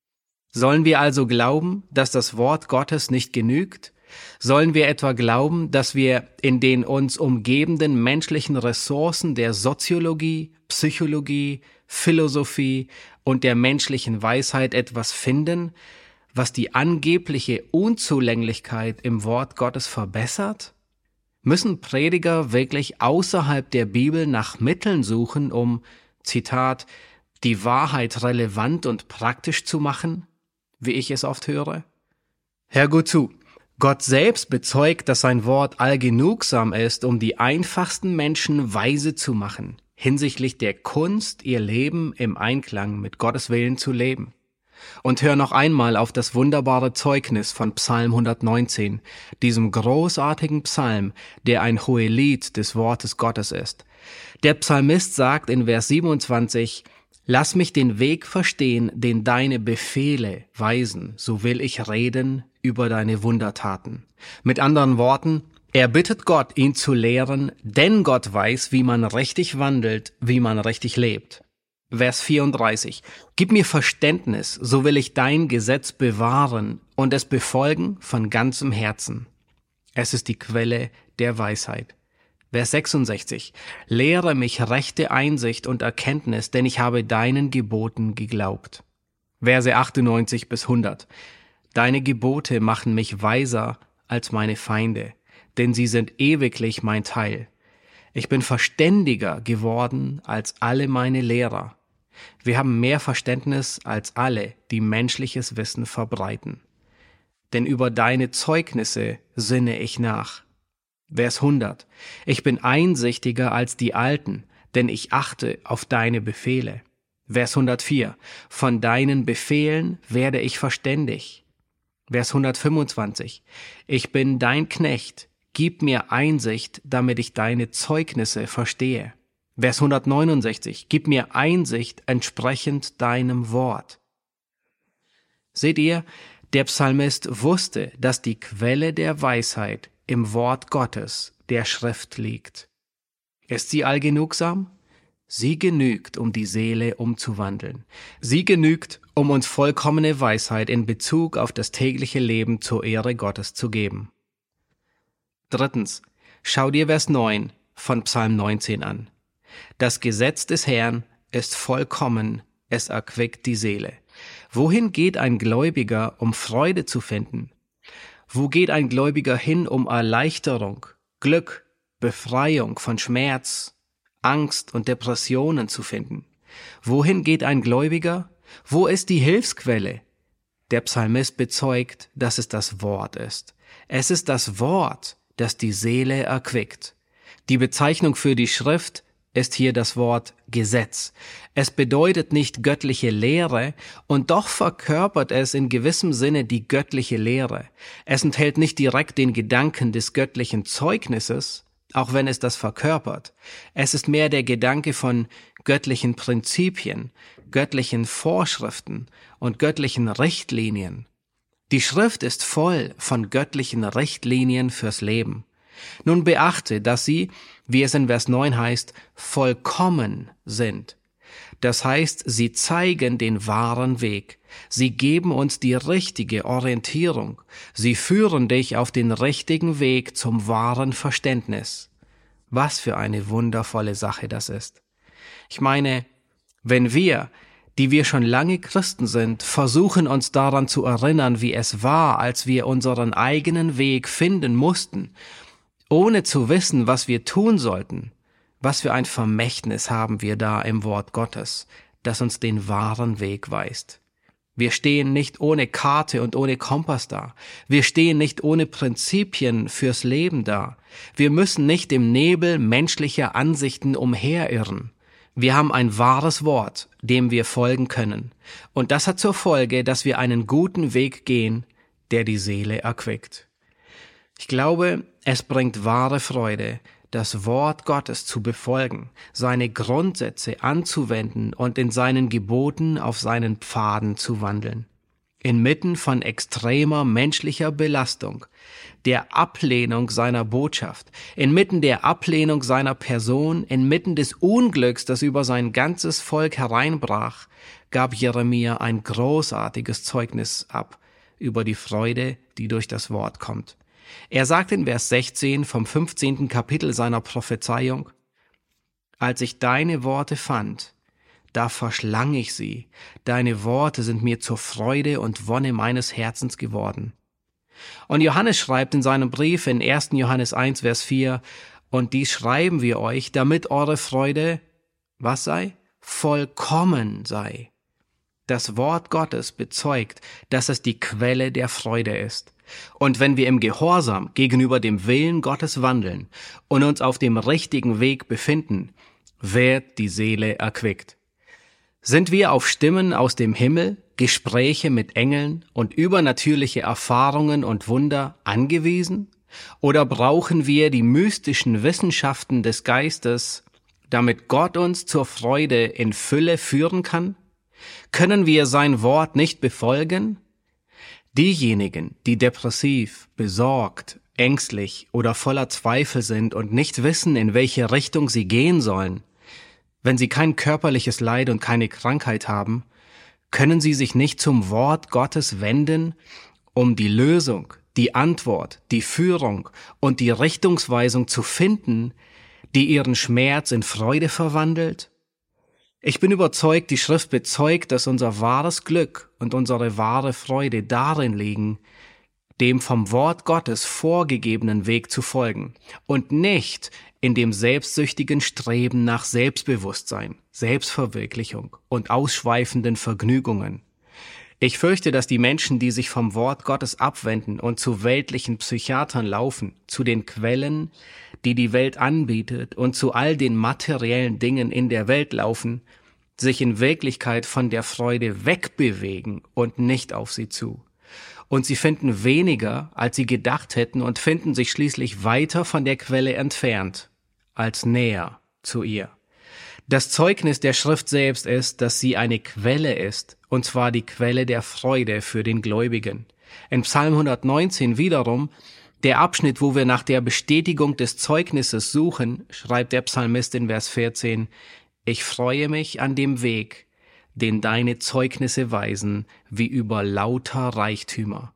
Sollen wir also glauben, dass das Wort Gottes nicht genügt? Sollen wir etwa glauben, dass wir in den uns umgebenden menschlichen Ressourcen der Soziologie, Psychologie, Philosophie und der menschlichen Weisheit etwas finden, was die angebliche Unzulänglichkeit im Wort Gottes verbessert? Müssen Prediger wirklich außerhalb der Bibel nach Mitteln suchen, um, Zitat, die Wahrheit relevant und praktisch zu machen, wie ich es oft höre? Hör gut zu. Gott selbst bezeugt, dass sein Wort allgenugsam ist, um die einfachsten Menschen weise zu machen, hinsichtlich der Kunst, ihr Leben im Einklang mit Gottes Willen zu leben. Und hör noch einmal auf das wunderbare Zeugnis von Psalm hundertneunzehn, diesem großartigen Psalm, der ein Hohelied des Wortes Gottes ist. Der Psalmist sagt in Vers siebenundzwanzig, »Lass mich den Weg verstehen, den deine Befehle weisen, so will ich reden über deine Wundertaten.« Mit anderen Worten, er bittet Gott, ihn zu lehren, denn Gott weiß, wie man richtig wandelt, wie man richtig lebt. Vers vierunddreißig. Gib mir Verständnis, so will ich dein Gesetz bewahren und es befolgen von ganzem Herzen. Es ist die Quelle der Weisheit. Vers sechsundsechzig. Lehre mich rechte Einsicht und Erkenntnis, denn ich habe deinen Geboten geglaubt. Verse achtundneunzig bis hundert. Deine Gebote machen mich weiser als meine Feinde, denn sie sind ewiglich mein Teil. Ich bin verständiger geworden als alle meine Lehrer. Wir haben mehr Verständnis als alle, die menschliches Wissen verbreiten. Denn über deine Zeugnisse sinne ich nach. Vers hundert. Ich bin einsichtiger als die Alten, denn ich achte auf deine Befehle. Vers hundertvier. Von deinen Befehlen werde ich verständig. Vers hundertfünfundzwanzig. Ich bin dein Knecht. Gib mir Einsicht, damit ich deine Zeugnisse verstehe. Vers hundertneunundsechzig. Gib mir Einsicht entsprechend deinem Wort. Seht ihr, der Psalmist wusste, dass die Quelle der Weisheit im Wort Gottes, der Schrift, liegt. Ist sie allgenugsam? Sie genügt, um die Seele umzuwandeln. Sie genügt, um uns vollkommene Weisheit in Bezug auf das tägliche Leben zur Ehre Gottes zu geben. Drittens, schau dir Vers neun von Psalm neunzehn an. Das Gesetz des Herrn ist vollkommen, es erquickt die Seele. Wohin geht ein Gläubiger, um Freude zu finden? Wo geht ein Gläubiger hin, um Erleichterung, Glück, Befreiung von Schmerz, Angst und Depressionen zu finden? Wohin geht ein Gläubiger? Wo ist die Hilfsquelle? Der Psalmist bezeugt, dass es das Wort ist. Es ist das Wort, das die Seele erquickt. Die Bezeichnung für die Schrift ist hier das Wort Gesetz. Es bedeutet nicht göttliche Lehre, und doch verkörpert es in gewissem Sinne die göttliche Lehre. Es enthält nicht direkt den Gedanken des göttlichen Zeugnisses, auch wenn es das verkörpert. Es ist mehr der Gedanke von göttlichen Prinzipien, göttlichen Vorschriften und göttlichen Richtlinien. Die Schrift ist voll von göttlichen Richtlinien fürs Leben. Nun beachte, dass sie, wie es in Vers neun heißt, vollkommen sind. Das heißt, sie zeigen den wahren Weg. Sie geben uns die richtige Orientierung. Sie führen dich auf den richtigen Weg zum wahren Verständnis. Was für eine wundervolle Sache das ist. Ich meine, wenn wir, die wir schon lange Christen sind, versuchen uns daran zu erinnern, wie es war, als wir unseren eigenen Weg finden mussten, ohne zu wissen, was wir tun sollten, was für ein Vermächtnis haben wir da im Wort Gottes, das uns den wahren Weg weist. Wir stehen nicht ohne Karte und ohne Kompass da. Wir stehen nicht ohne Prinzipien fürs Leben da. Wir müssen nicht im Nebel menschlicher Ansichten umherirren. Wir haben ein wahres Wort, dem wir folgen können. Und das hat zur Folge, dass wir einen guten Weg gehen, der die Seele erquickt. Ich glaube, es bringt wahre Freude, das Wort Gottes zu befolgen, seine Grundsätze anzuwenden und in seinen Geboten auf seinen Pfaden zu wandeln. Inmitten von extremer menschlicher Belastung, der Ablehnung seiner Botschaft, inmitten der Ablehnung seiner Person, inmitten des Unglücks, das über sein ganzes Volk hereinbrach, gab Jeremia ein großartiges Zeugnis ab über die Freude, die durch das Wort kommt. Er sagt in Vers sechzehn vom fünfzehnten Kapitel seiner Prophezeiung: Als ich deine Worte fand, da verschlang ich sie. Deine Worte sind mir zur Freude und Wonne meines Herzens geworden. Und Johannes schreibt in seinem Brief in ersten Johannes eins, Vers vier, und dies schreiben wir euch, damit eure Freude, was sei? Vollkommen sei. Das Wort Gottes bezeugt, dass es die Quelle der Freude ist. Und wenn wir im Gehorsam gegenüber dem Willen Gottes wandeln und uns auf dem richtigen Weg befinden, wird die Seele erquickt. Sind wir auf Stimmen aus dem Himmel, Gespräche mit Engeln und übernatürliche Erfahrungen und Wunder angewiesen? Oder brauchen wir die mystischen Wissenschaften des Geistes, damit Gott uns zur Freude in Fülle führen kann? Können wir sein Wort nicht befolgen? Diejenigen, die depressiv, besorgt, ängstlich oder voller Zweifel sind und nicht wissen, in welche Richtung sie gehen sollen, wenn sie kein körperliches Leid und keine Krankheit haben, können sie sich nicht zum Wort Gottes wenden, um die Lösung, die Antwort, die Führung und die Richtungsweisung zu finden, die ihren Schmerz in Freude verwandelt? Ich bin überzeugt, die Schrift bezeugt, dass unser wahres Glück und unsere wahre Freude darin liegen, dem vom Wort Gottes vorgegebenen Weg zu folgen und nicht in dem selbstsüchtigen Streben nach Selbstbewusstsein, Selbstverwirklichung und ausschweifenden Vergnügungen. Ich fürchte, dass die Menschen, die sich vom Wort Gottes abwenden und zu weltlichen Psychiatern laufen, zu den Quellen, die die Welt anbietet, und zu all den materiellen Dingen in der Welt laufen, sich in Wirklichkeit von der Freude wegbewegen und nicht auf sie zu. Und sie finden weniger, als sie gedacht hätten, und finden sich schließlich weiter von der Quelle entfernt, als näher zu ihr. Das Zeugnis der Schrift selbst ist, dass sie eine Quelle ist, und zwar die Quelle der Freude für den Gläubigen. In Psalm hundertneunzehn wiederum, der Abschnitt, wo wir nach der Bestätigung des Zeugnisses suchen, schreibt der Psalmist in Vers vierzehn, Ich freue mich an dem Weg, den deine Zeugnisse weisen, wie über lauter Reichtümer.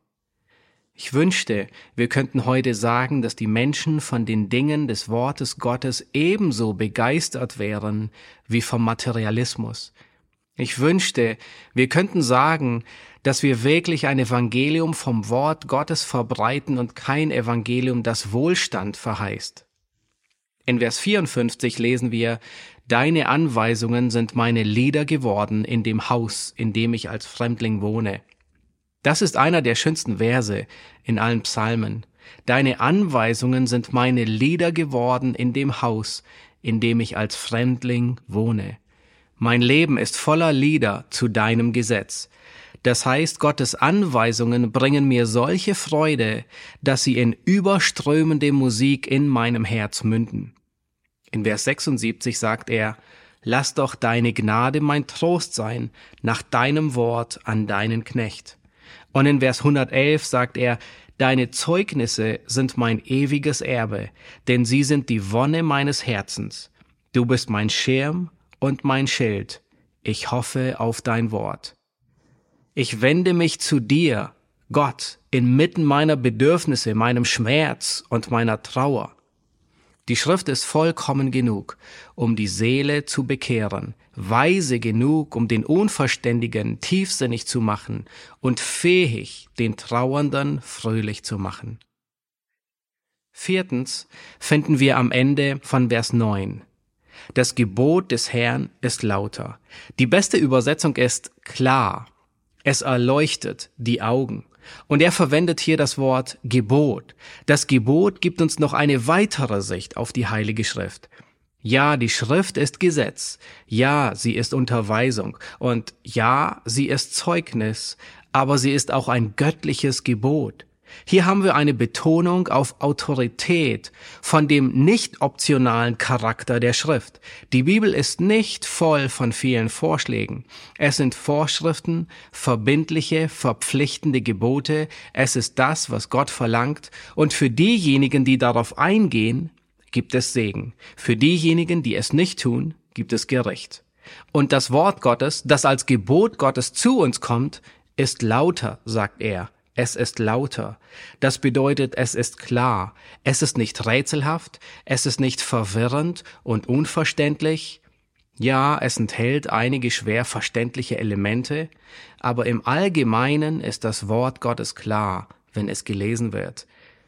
Ich wünschte, wir könnten heute sagen, dass die Menschen von den Dingen des Wortes Gottes ebenso begeistert wären wie vom Materialismus. Ich wünschte, wir könnten sagen, dass wir wirklich ein Evangelium vom Wort Gottes verbreiten und kein Evangelium, das Wohlstand verheißt. In Vers vierundfünfzig lesen wir, Deine Anweisungen sind meine Lieder geworden in dem Haus, in dem ich als Fremdling wohne. Das ist einer der schönsten Verse in allen Psalmen. Deine Anweisungen sind meine Lieder geworden in dem Haus, in dem ich als Fremdling wohne. Mein Leben ist voller Lieder zu deinem Gesetz. Das heißt, Gottes Anweisungen bringen mir solche Freude, dass sie in überströmende Musik in meinem Herz münden. In Vers sechsundsiebzig sagt er, lass doch deine Gnade mein Trost sein, nach deinem Wort an deinen Knecht. Und in Vers hundertelf sagt er, deine Zeugnisse sind mein ewiges Erbe, denn sie sind die Wonne meines Herzens. Du bist mein Schirm und mein Schild. Ich hoffe auf dein Wort. Ich wende mich zu dir, Gott, inmitten meiner Bedürfnisse, meinem Schmerz und meiner Trauer. Die Schrift ist vollkommen genug, um die Seele zu bekehren, weise genug, um den Unverständigen tiefsinnig zu machen und fähig, den Trauernden fröhlich zu machen. Viertens finden wir am Ende von Vers neun. Das Gebot des Herrn ist lauter. Die beste Übersetzung ist klar. Es erleuchtet die Augen. Und er verwendet hier das Wort Gebot. Das Gebot gibt uns noch eine weitere Sicht auf die Heilige Schrift. Ja, die Schrift ist Gesetz. Ja, sie ist Unterweisung. Und ja, sie ist Zeugnis. Aber sie ist auch ein göttliches Gebot. Hier haben wir eine Betonung auf Autorität von dem nicht optionalen Charakter der Schrift. Die Bibel ist nicht voll von vielen Vorschlägen. Es sind Vorschriften, verbindliche, verpflichtende Gebote. Es ist das, was Gott verlangt. Und für diejenigen, die darauf eingehen, gibt es Segen. Für diejenigen, die es nicht tun, gibt es Gericht. Und das Wort Gottes, das als Gebot Gottes zu uns kommt, ist lauter, sagt er. Es ist lauter. Das bedeutet, es ist klar. Es ist nicht rätselhaft. Es ist nicht verwirrend und unverständlich. Ja, es enthält einige schwer verständliche Elemente, aber im Allgemeinen ist das Wort Gottes klar, wenn es gelesen wird.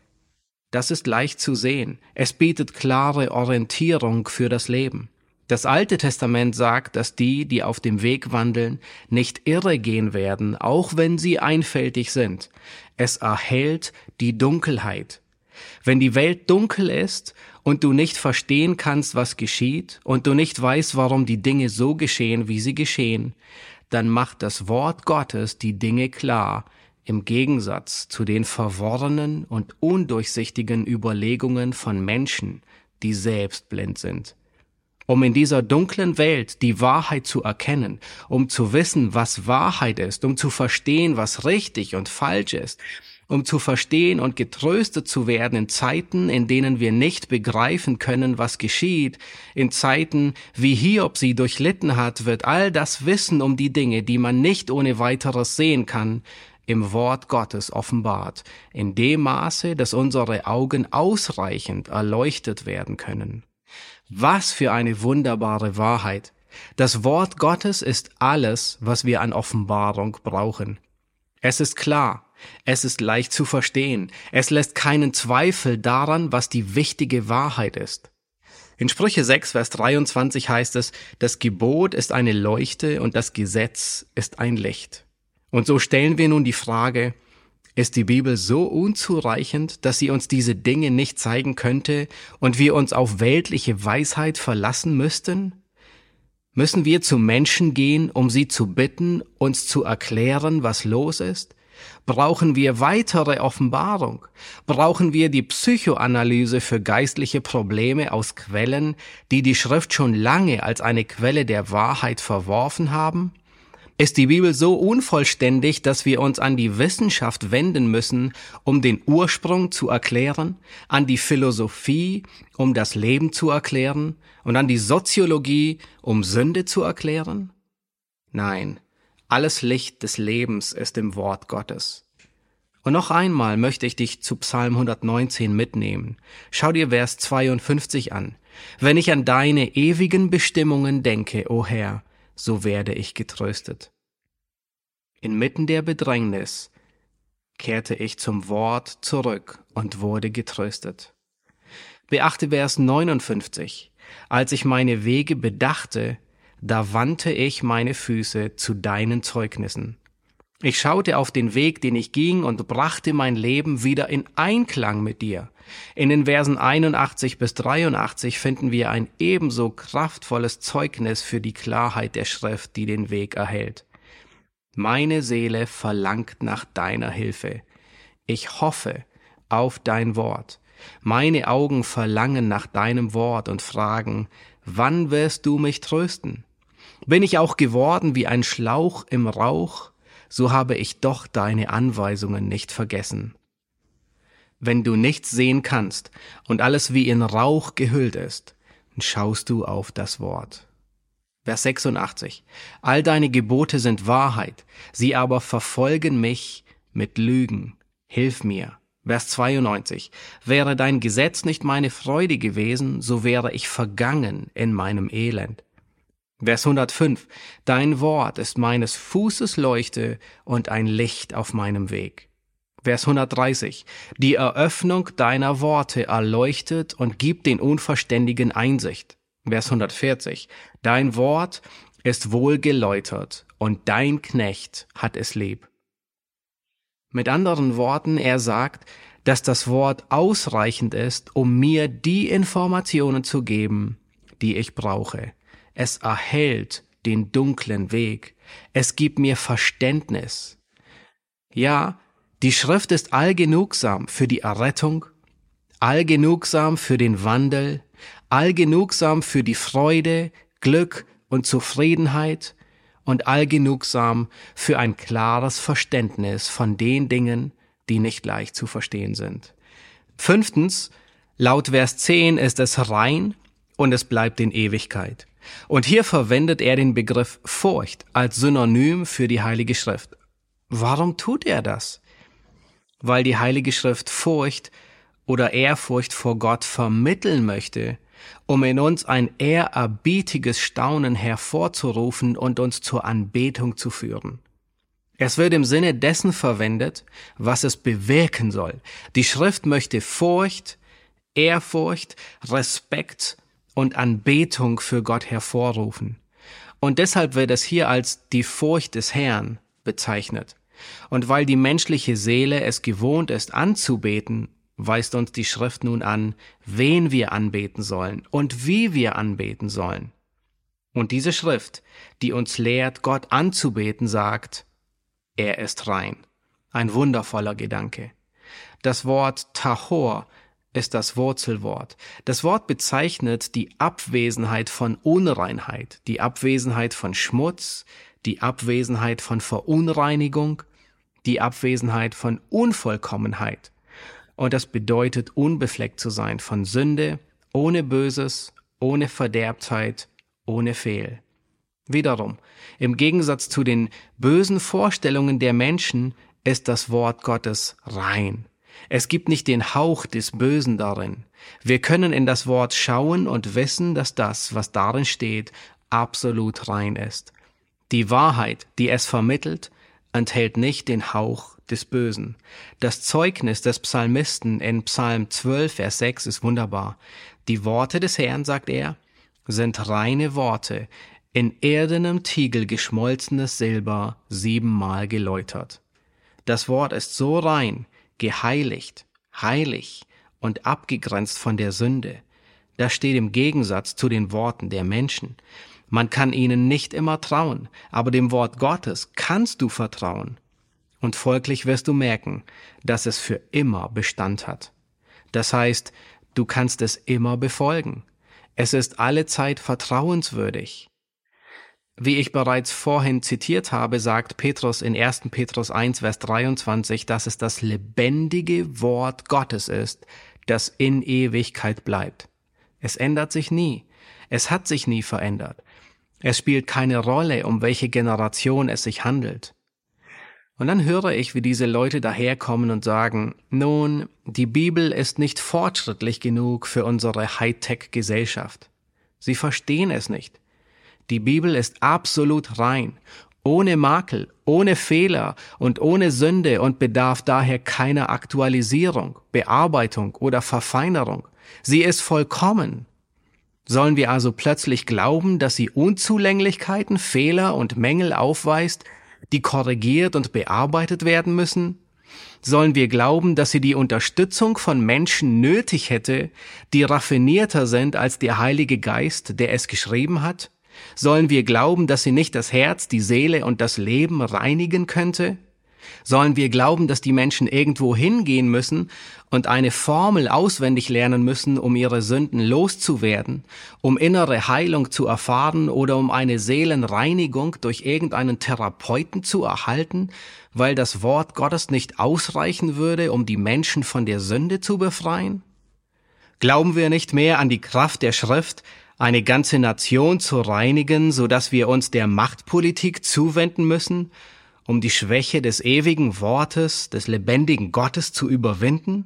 Das ist leicht zu sehen. Es bietet klare Orientierung für das Leben. Das Alte Testament sagt, dass die, die auf dem Weg wandeln, nicht irre gehen werden, auch wenn sie einfältig sind. Es erhellt die Dunkelheit. Wenn die Welt dunkel ist und du nicht verstehen kannst, was geschieht, und du nicht weißt, warum die Dinge so geschehen, wie sie geschehen, dann macht das Wort Gottes die Dinge klar, im Gegensatz zu den verworrenen und undurchsichtigen Überlegungen von Menschen, die selbst blind sind. Um in dieser dunklen Welt die Wahrheit zu erkennen, um zu wissen, was Wahrheit ist, um zu verstehen, was richtig und falsch ist, um zu verstehen und getröstet zu werden in Zeiten, in denen wir nicht begreifen können, was geschieht, in Zeiten, wie Hiob sie durchlitten hat, wird all das Wissen um die Dinge, die man nicht ohne weiteres sehen kann, im Wort Gottes offenbart, in dem Maße, dass unsere Augen ausreichend erleuchtet werden können. Was für eine wunderbare Wahrheit! Das Wort Gottes ist alles, was wir an Offenbarung brauchen. Es ist klar, es ist leicht zu verstehen, es lässt keinen Zweifel daran, was die wichtige Wahrheit ist. In Sprüche sechs, Vers dreiundzwanzig heißt es, das Gebot ist eine Leuchte und das Gesetz ist ein Licht. Und so stellen wir nun die Frage, ist die Bibel so unzureichend, dass sie uns diese Dinge nicht zeigen könnte und wir uns auf weltliche Weisheit verlassen müssten? Müssen wir zu Menschen gehen, um sie zu bitten, uns zu erklären, was los ist? Brauchen wir weitere Offenbarung? Brauchen wir die Psychoanalyse für geistliche Probleme aus Quellen, die die Schrift schon lange als eine Quelle der Wahrheit verworfen haben? Ist die Bibel so unvollständig, dass wir uns an die Wissenschaft wenden müssen, um den Ursprung zu erklären, an die Philosophie, um das Leben zu erklären und an die Soziologie, um Sünde zu erklären? Nein, alles Licht des Lebens ist im Wort Gottes. Und noch einmal möchte ich dich zu Psalm hundertneunzehn mitnehmen. Schau dir Vers zweiundfünfzig an. Wenn ich an deine ewigen Bestimmungen denke, o Herr, so werde ich getröstet. Inmitten der Bedrängnis kehrte ich zum Wort zurück und wurde getröstet. Beachte Vers neunundfünfzig. Als ich meine Wege bedachte, da wandte ich meine Füße zu deinen Zeugnissen. Ich schaute auf den Weg, den ich ging, und brachte mein Leben wieder in Einklang mit dir. In den Versen einundachtzig bis dreiundachtzig finden wir ein ebenso kraftvolles Zeugnis für die Klarheit der Schrift, die den Weg erhält. Meine Seele verlangt nach deiner Hilfe. Ich hoffe auf dein Wort. Meine Augen verlangen nach deinem Wort und fragen, wann wirst du mich trösten? Bin ich auch geworden wie ein Schlauch im Rauch, so habe ich doch deine Anweisungen nicht vergessen. Wenn du nichts sehen kannst und alles wie in Rauch gehüllt ist, dann schaust du auf das Wort. Vers sechsundachtzig. All deine Gebote sind Wahrheit, sie aber verfolgen mich mit Lügen. Hilf mir. Vers zweiundneunzig. Wäre dein Gesetz nicht meine Freude gewesen, so wäre ich vergangen in meinem Elend. Vers hundertfünf. Dein Wort ist meines Fußes Leuchte und ein Licht auf meinem Weg. Vers hundertdreißig. Die Eröffnung deiner Worte erleuchtet und gibt den Unverständigen Einsicht. Vers hundertvierzig. Dein Wort ist wohl geläutert und dein Knecht hat es lieb. Mit anderen Worten, er sagt, dass das Wort ausreichend ist, um mir die Informationen zu geben, die ich brauche. Es erhellt den dunklen Weg. Es gibt mir Verständnis. Ja, die Schrift ist allgenugsam für die Errettung, allgenugsam für den Wandel, allgenugsam für die Freude, Glück und Zufriedenheit und allgenugsam für ein klares Verständnis von den Dingen, die nicht leicht zu verstehen sind. Fünftens, laut Vers zehn ist es rein und es bleibt in Ewigkeit. Und hier verwendet er den Begriff Furcht als Synonym für die Heilige Schrift. Warum tut er das? Weil die Heilige Schrift Furcht oder Ehrfurcht vor Gott vermitteln möchte, um in uns ein ehrerbietiges Staunen hervorzurufen und uns zur Anbetung zu führen. Es wird im Sinne dessen verwendet, was es bewirken soll. Die Schrift möchte Furcht, Ehrfurcht, Respekt und Anbetung für Gott hervorrufen. Und deshalb wird es hier als die Furcht des Herrn bezeichnet. Und weil die menschliche Seele es gewohnt ist anzubeten, weist uns die Schrift nun an, wen wir anbeten sollen und wie wir anbeten sollen. Und diese Schrift, die uns lehrt, Gott anzubeten, sagt, er ist rein. Ein wundervoller Gedanke. Das Wort Tahor ist das Wurzelwort. Das Wort bezeichnet die Abwesenheit von Unreinheit, die Abwesenheit von Schmutz, die Abwesenheit von Verunreinigung, die Abwesenheit von Unvollkommenheit. Und das bedeutet, unbefleckt zu sein von Sünde, ohne Böses, ohne Verderbtheit, ohne Fehl. Wiederum, im Gegensatz zu den bösen Vorstellungen der Menschen ist das Wort Gottes rein. Es gibt nicht den Hauch des Bösen darin. Wir können in das Wort schauen und wissen, dass das, was darin steht, absolut rein ist. Die Wahrheit, die es vermittelt, enthält nicht den Hauch des Bösen. Das Zeugnis des Psalmisten in Psalm zwölf, Vers sechs ist wunderbar. Die Worte des Herrn, sagt er, sind reine Worte, in erdenem Tiegel geschmolzenes Silber, siebenmal geläutert. Das Wort ist so rein, geheiligt, heilig und abgegrenzt von der Sünde. Das steht im Gegensatz zu den Worten der Menschen. Man kann ihnen nicht immer trauen, aber dem Wort Gottes kannst du vertrauen. Und folglich wirst du merken, dass es für immer Bestand hat. Das heißt, du kannst es immer befolgen. Es ist allezeit vertrauenswürdig. Wie ich bereits vorhin zitiert habe, sagt Petrus in erster Petrus eins, Vers dreiundzwanzig, dass es das lebendige Wort Gottes ist, das in Ewigkeit bleibt. Es ändert sich nie. Es hat sich nie verändert. Es spielt keine Rolle, um welche Generation es sich handelt. Und dann höre ich, wie diese Leute daherkommen und sagen, nun, die Bibel ist nicht fortschrittlich genug für unsere Hightech-Gesellschaft. Sie verstehen es nicht. Die Bibel ist absolut rein, ohne Makel, ohne Fehler und ohne Sünde und bedarf daher keiner Aktualisierung, Bearbeitung oder Verfeinerung. Sie ist vollkommen. Sollen wir also plötzlich glauben, dass sie Unzulänglichkeiten, Fehler und Mängel aufweist, die korrigiert und bearbeitet werden müssen? Sollen wir glauben, dass sie die Unterstützung von Menschen nötig hätte, die raffinierter sind als der Heilige Geist, der es geschrieben hat? Sollen wir glauben, dass sie nicht das Herz, die Seele und das Leben reinigen könnte? Sollen wir glauben, dass die Menschen irgendwo hingehen müssen und eine Formel auswendig lernen müssen, um ihre Sünden loszuwerden, um innere Heilung zu erfahren oder um eine Seelenreinigung durch irgendeinen Therapeuten zu erhalten, weil das Wort Gottes nicht ausreichen würde, um die Menschen von der Sünde zu befreien? Glauben wir nicht mehr an die Kraft der Schrift, eine ganze Nation zu reinigen, so dass wir uns der Machtpolitik zuwenden müssen, um die Schwäche des ewigen Wortes, des lebendigen Gottes zu überwinden?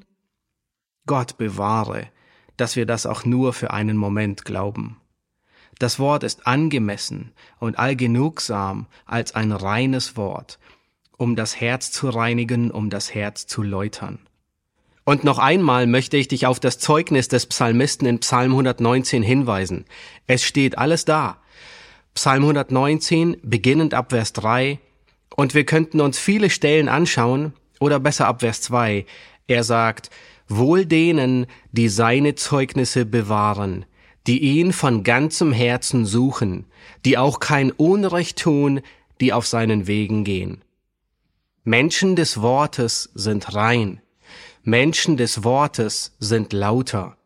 Gott bewahre, dass wir das auch nur für einen Moment glauben. Das Wort ist angemessen und allgenugsam als ein reines Wort, um das Herz zu reinigen, um das Herz zu läutern. Und noch einmal möchte ich dich auf das Zeugnis des Psalmisten in Psalm hundertneunzehn hinweisen. Es steht alles da. Psalm hundertneunzehn, beginnend ab Vers drei, und wir könnten uns viele Stellen anschauen, oder besser ab Vers zwei. Er sagt, wohl denen, die seine Zeugnisse bewahren, die ihn von ganzem Herzen suchen, die auch kein Unrecht tun, die auf seinen Wegen gehen. Menschen des Wortes sind rein. Menschen des Wortes sind lauter.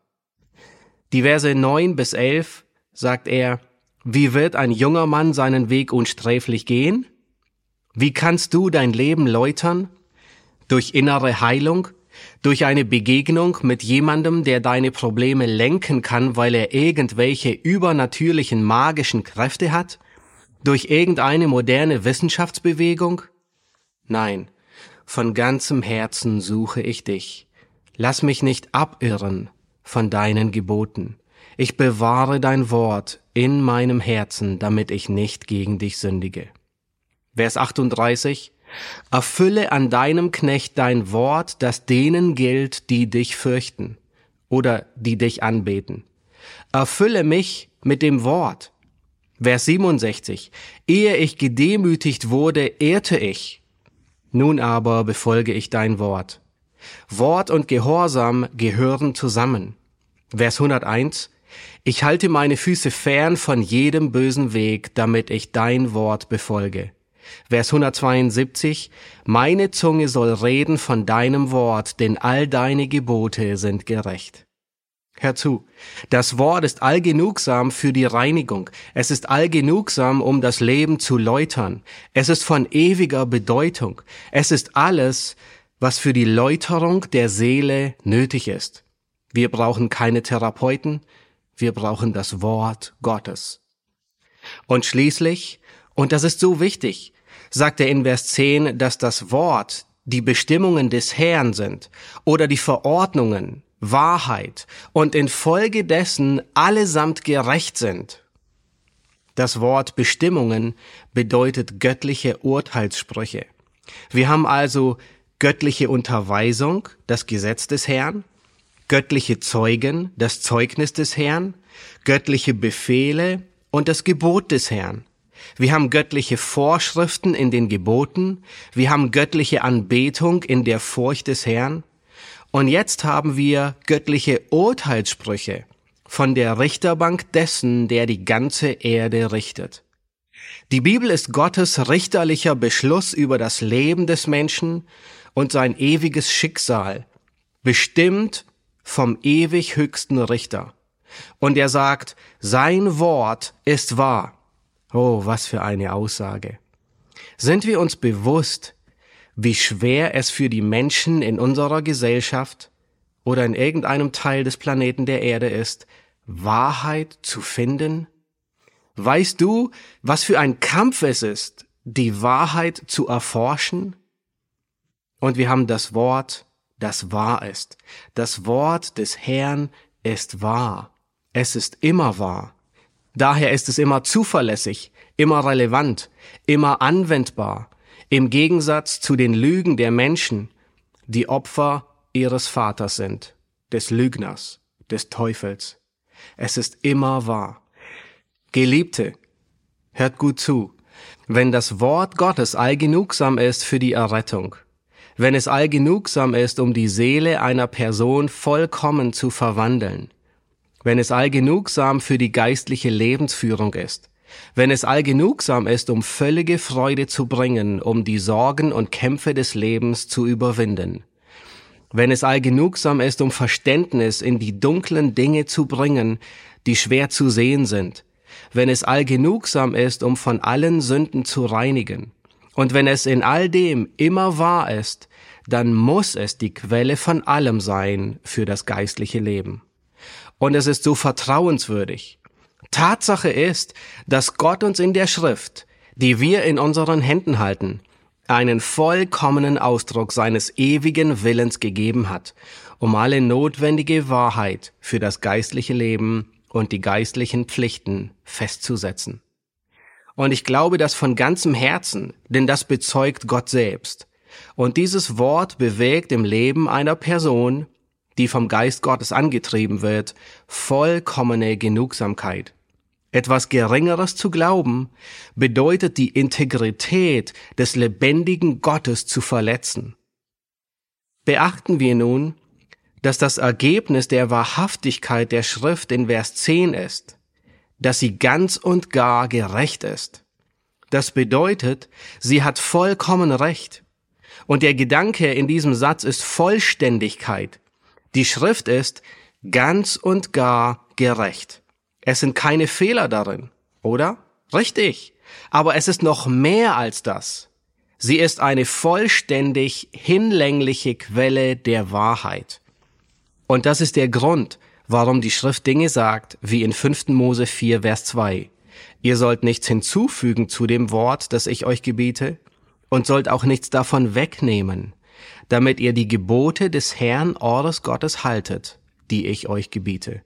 Die Verse neun bis elf sagt er, wie wird ein junger Mann seinen Weg unsträflich gehen? Wie kannst du dein Leben läutern? Durch innere Heilung? Durch eine Begegnung mit jemandem, der deine Probleme lenken kann, weil er irgendwelche übernatürlichen magischen Kräfte hat? Durch irgendeine moderne Wissenschaftsbewegung? Nein. Von ganzem Herzen suche ich dich. Lass mich nicht abirren von deinen Geboten. Ich bewahre dein Wort in meinem Herzen, damit ich nicht gegen dich sündige. Vers achtunddreißig. Erfülle an deinem Knecht dein Wort, das denen gilt, die dich fürchten oder die dich anbeten. Erfülle mich mit dem Wort. Vers siebenundsechzig. Ehe ich gedemütigt wurde, ehrte ich. Nun aber befolge ich dein Wort. Wort und Gehorsam gehören zusammen. Vers hunderteins. Ich halte meine Füße fern von jedem bösen Weg, damit ich dein Wort befolge. Vers hundertzweiundsiebzig. Meine Zunge soll reden von deinem Wort, denn all deine Gebote sind gerecht. Hör zu, das Wort ist allgenugsam für die Reinigung. Es ist allgenugsam, um das Leben zu läutern. Es ist von ewiger Bedeutung. Es ist alles, was für die Läuterung der Seele nötig ist. Wir brauchen keine Therapeuten, wir brauchen das Wort Gottes. Und schließlich, und das ist so wichtig, sagt er in Vers zehn, dass das Wort die Bestimmungen des Herrn sind oder die Verordnungen, Wahrheit und infolgedessen allesamt gerecht sind. Das Wort Bestimmungen bedeutet göttliche Urteilssprüche. Wir haben also göttliche Unterweisung, das Gesetz des Herrn, göttliche Zeugen, das Zeugnis des Herrn, göttliche Befehle und das Gebot des Herrn. Wir haben göttliche Vorschriften in den Geboten, wir haben göttliche Anbetung in der Furcht des Herrn. Und jetzt haben wir göttliche Urteilssprüche von der Richterbank dessen, der die ganze Erde richtet. Die Bibel ist Gottes richterlicher Beschluss über das Leben des Menschen und sein ewiges Schicksal, bestimmt vom ewig höchsten Richter. Und er sagt, sein Wort ist wahr. Oh, was für eine Aussage. Sind wir uns bewusst, wie schwer es für die Menschen in unserer Gesellschaft oder in irgendeinem Teil des Planeten der Erde ist, Wahrheit zu finden? Weißt du, was für ein Kampf es ist, die Wahrheit zu erforschen? Und wir haben das Wort, das wahr ist. Das Wort des Herrn ist wahr. Es ist immer wahr. Daher ist es immer zuverlässig, immer relevant, immer anwendbar. Im Gegensatz zu den Lügen der Menschen, die Opfer ihres Vaters sind, des Lügners, des Teufels. Es ist immer wahr. Geliebte, hört gut zu. Wenn das Wort Gottes allgenugsam ist für die Errettung, wenn es allgenugsam ist, um die Seele einer Person vollkommen zu verwandeln, wenn es allgenugsam für die geistliche Lebensführung ist, wenn es allgenugsam ist, um völlige Freude zu bringen, um die Sorgen und Kämpfe des Lebens zu überwinden, wenn es allgenugsam ist, um Verständnis in die dunklen Dinge zu bringen, die schwer zu sehen sind, wenn es allgenugsam ist, um von allen Sünden zu reinigen, und wenn es in all dem immer wahr ist, dann muss es die Quelle von allem sein für das geistliche Leben. Und es ist so vertrauenswürdig. Tatsache ist, dass Gott uns in der Schrift, die wir in unseren Händen halten, einen vollkommenen Ausdruck seines ewigen Willens gegeben hat, um alle notwendige Wahrheit für das geistliche Leben und die geistlichen Pflichten festzusetzen. Und ich glaube das von ganzem Herzen, denn das bezeugt Gott selbst. Und dieses Wort bewegt im Leben einer Person, die vom Geist Gottes angetrieben wird, vollkommene Genugsamkeit. Etwas Geringeres zu glauben, bedeutet die Integrität des lebendigen Gottes zu verletzen. Beachten wir nun, dass das Ergebnis der Wahrhaftigkeit der Schrift in Vers zehn ist, dass sie ganz und gar gerecht ist. Das bedeutet, sie hat vollkommen Recht. Und der Gedanke in diesem Satz ist Vollständigkeit. Die Schrift ist ganz und gar gerecht. Es sind keine Fehler darin, oder? Richtig. Aber es ist noch mehr als das. Sie ist eine vollständig hinlängliche Quelle der Wahrheit. Und das ist der Grund, warum die Schrift Dinge sagt, wie in fünften Mose vier, Vers zwei. Ihr sollt nichts hinzufügen zu dem Wort, das ich euch gebiete, und sollt auch nichts davon wegnehmen, damit ihr die Gebote des Herrn eures Gottes haltet, die ich euch gebiete.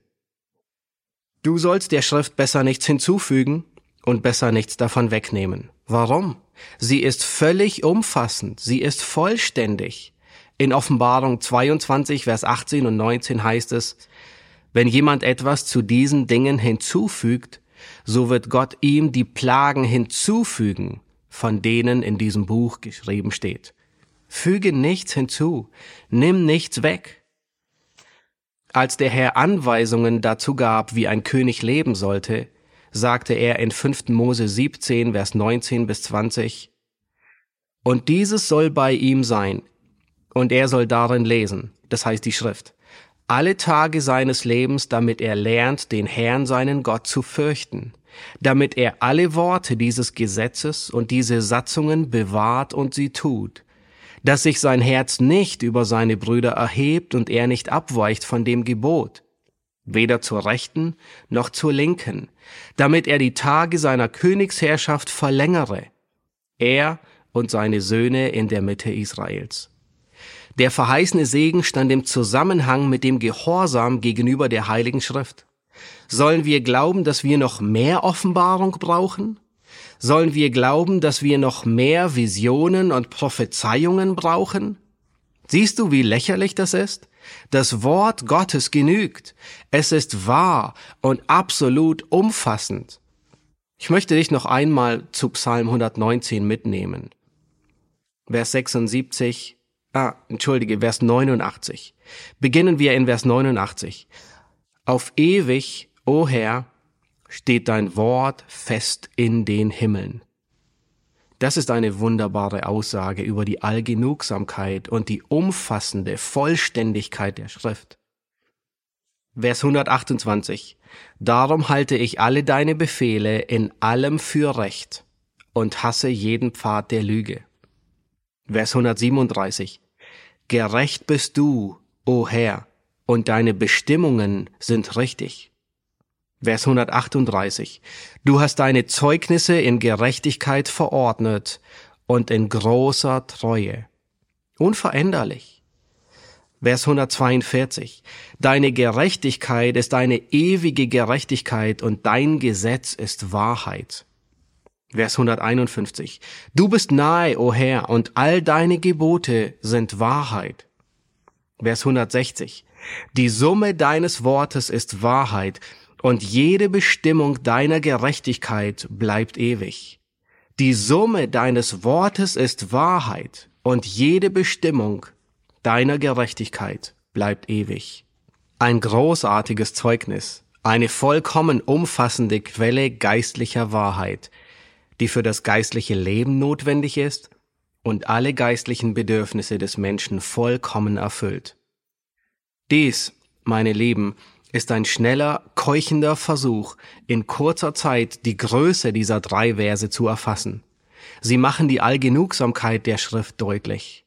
Du sollst der Schrift besser nichts hinzufügen und besser nichts davon wegnehmen. Warum? Sie ist völlig umfassend, sie ist vollständig. In Offenbarung zweiundzwanzig, Vers achtzehn und neunzehn heißt es, wenn jemand etwas zu diesen Dingen hinzufügt, so wird Gott ihm die Plagen hinzufügen, von denen in diesem Buch geschrieben steht. Füge nichts hinzu, nimm nichts weg. Als der Herr Anweisungen dazu gab, wie ein König leben sollte, sagte er in fünften Mose siebzehn, Vers neunzehn bis zwanzig, und dieses soll bei ihm sein, und er soll darin lesen, das heißt die Schrift, alle Tage seines Lebens, damit er lernt, den Herrn seinen Gott zu fürchten, damit er alle Worte dieses Gesetzes und diese Satzungen bewahrt und sie tut, dass sich sein Herz nicht über seine Brüder erhebt und er nicht abweicht von dem Gebot, weder zur Rechten noch zur Linken, damit er die Tage seiner Königsherrschaft verlängere, er und seine Söhne in der Mitte Israels. Der verheißene Segen stand im Zusammenhang mit dem Gehorsam gegenüber der Heiligen Schrift. Sollen wir glauben, dass wir noch mehr Offenbarung brauchen? Sollen wir glauben, dass wir noch mehr Visionen und Prophezeiungen brauchen? Siehst du, wie lächerlich das ist? Das Wort Gottes genügt. Es ist wahr und absolut umfassend. Ich möchte dich noch einmal zu Psalm hundertneunzehn mitnehmen. Vers sechsundsiebzig, ah, entschuldige, Vers neunundachtzig. Beginnen wir in Vers neunundachtzig. Auf ewig, o Herr, steht dein Wort fest in den Himmeln. Das ist eine wunderbare Aussage über die Allgenugsamkeit und die umfassende Vollständigkeit der Schrift. Vers hundertachtundzwanzig. Darum halte ich alle deine Befehle in allem für recht und hasse jeden Pfad der Lüge. Vers hundertsiebenunddreißig. Gerecht bist du, o Herr, und deine Bestimmungen sind richtig. Vers hundertachtunddreißig. Du hast deine Zeugnisse in Gerechtigkeit verordnet und in großer Treue. Unveränderlich. Vers hundertzweiundvierzig. Deine Gerechtigkeit ist eine ewige Gerechtigkeit und dein Gesetz ist Wahrheit. Vers hunderteinundfünfzig. Du bist nahe, o Herr, und all deine Gebote sind Wahrheit. Vers hundertsechzig. Die Summe deines Wortes ist Wahrheit und jede Bestimmung deiner Gerechtigkeit bleibt ewig. Die Summe deines Wortes ist Wahrheit, und jede Bestimmung deiner Gerechtigkeit bleibt ewig. Ein großartiges Zeugnis, eine vollkommen umfassende Quelle geistlicher Wahrheit, die für das geistliche Leben notwendig ist und alle geistlichen Bedürfnisse des Menschen vollkommen erfüllt. Dies, meine Lieben, ist ein schneller, keuchender Versuch, in kurzer Zeit die Größe dieser drei Verse zu erfassen. Sie machen die Allgenugsamkeit der Schrift deutlich.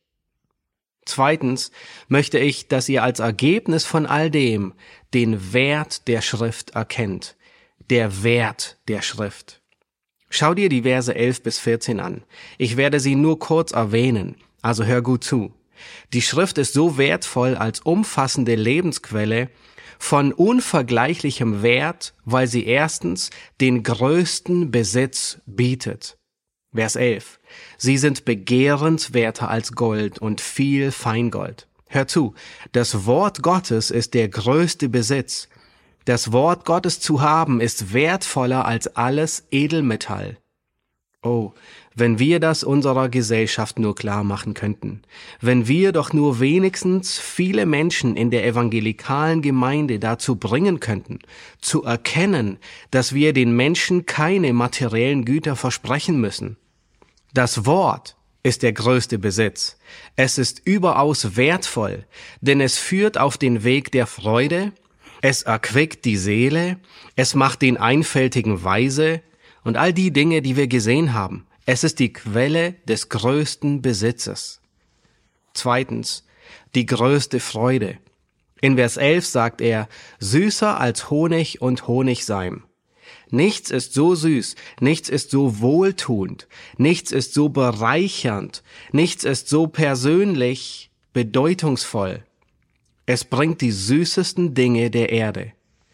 Zweitens möchte ich, dass ihr als Ergebnis von all dem den Wert der Schrift erkennt. Der Wert der Schrift. Schau dir die Verse elf bis vierzehn an. Ich werde sie nur kurz erwähnen, also hör gut zu. Die Schrift ist so wertvoll als umfassende Lebensquelle von unvergleichlichem Wert, weil sie erstens den größten Besitz bietet. Vers elf. Sie sind begehrenswerter als Gold und viel Feingold. Hör zu, das Wort Gottes ist der größte Besitz. Das Wort Gottes zu haben ist wertvoller als alles Edelmetall. Oh, wenn wir das unserer Gesellschaft nur klar machen könnten, wenn wir doch nur wenigstens viele Menschen in der evangelikalen Gemeinde dazu bringen könnten, zu erkennen, dass wir den Menschen keine materiellen Güter versprechen müssen. Das Wort ist der größte Besitz. Es ist überaus wertvoll, denn es führt auf den Weg der Freude, es erquickt die Seele, es macht den Einfältigen weise und all die Dinge, die wir gesehen haben. Es ist die Quelle des größten Besitzes. Zweitens, die größte Freude. In Vers elf sagt er, süßer als Honig und Honigseim. Nichts ist so süß, nichts ist so wohltuend, nichts ist so bereichernd, nichts ist so persönlich bedeutungsvoll. Es bringt die süßesten Dinge der Erde.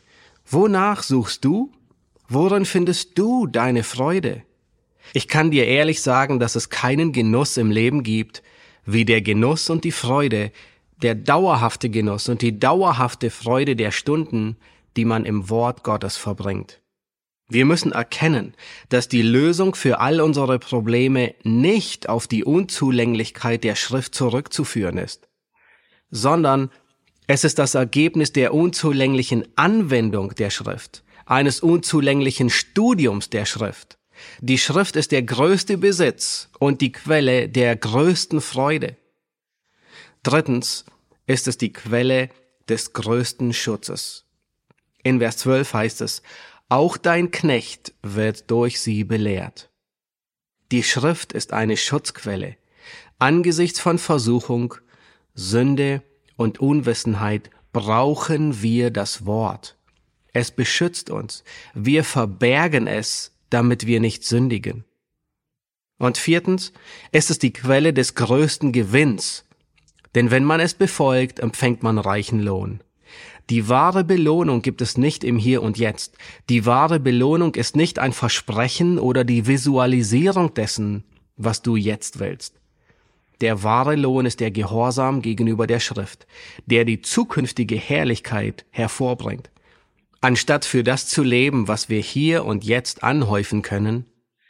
Wonach suchst du? Worin findest du deine Freude? Ich kann dir ehrlich sagen, dass es keinen Genuss im Leben gibt, wie der Genuss und die Freude, der dauerhafte Genuss und die dauerhafte Freude der Stunden, die man im Wort Gottes verbringt. Wir müssen erkennen, dass die Lösung für all unsere Probleme nicht auf die Unzulänglichkeit der Schrift zurückzuführen ist, sondern es ist das Ergebnis der unzulänglichen Anwendung der Schrift, eines unzulänglichen Studiums der Schrift. Die Schrift ist der größte Besitz und die Quelle der größten Freude. Drittens ist es die Quelle des größten Schutzes. In Vers zwölf heißt es, auch dein Knecht wird durch sie belehrt. Die Schrift ist eine Schutzquelle. Angesichts von Versuchung, Sünde und Unwissenheit brauchen wir das Wort. Es beschützt uns. Wir verbergen es, damit wir nicht sündigen. Und viertens, es ist die Quelle des größten Gewinns. Denn wenn man es befolgt, empfängt man reichen Lohn. Die wahre Belohnung gibt es nicht im Hier und Jetzt. Die wahre Belohnung ist nicht ein Versprechen oder die Visualisierung dessen, was du jetzt willst. Der wahre Lohn ist der Gehorsam gegenüber der Schrift, der die zukünftige Herrlichkeit hervorbringt. Anstatt für das zu leben, was wir hier und jetzt anhäufen können,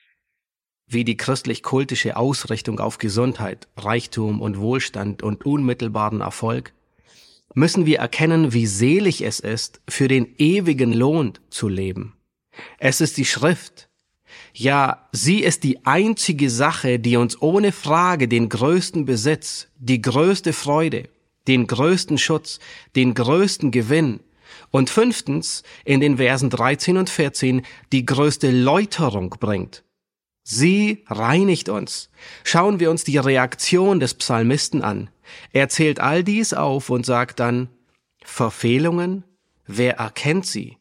wie die christlich-kultische Ausrichtung auf Gesundheit, Reichtum und Wohlstand und unmittelbaren Erfolg, müssen wir erkennen, wie selig es ist, für den ewigen Lohn zu leben. Es ist die Schrift. Ja, sie ist die einzige Sache, die uns ohne Frage den größten Besitz, die größte Freude, den größten Schutz, den größten Gewinn und fünftens, in den Versen dreizehn und vierzehn, die größte Läuterung bringt. Sie reinigt uns. Schauen wir uns die Reaktion des Psalmisten an. Er zählt all dies auf und sagt dann, Verfehlungen, wer erkennt sie?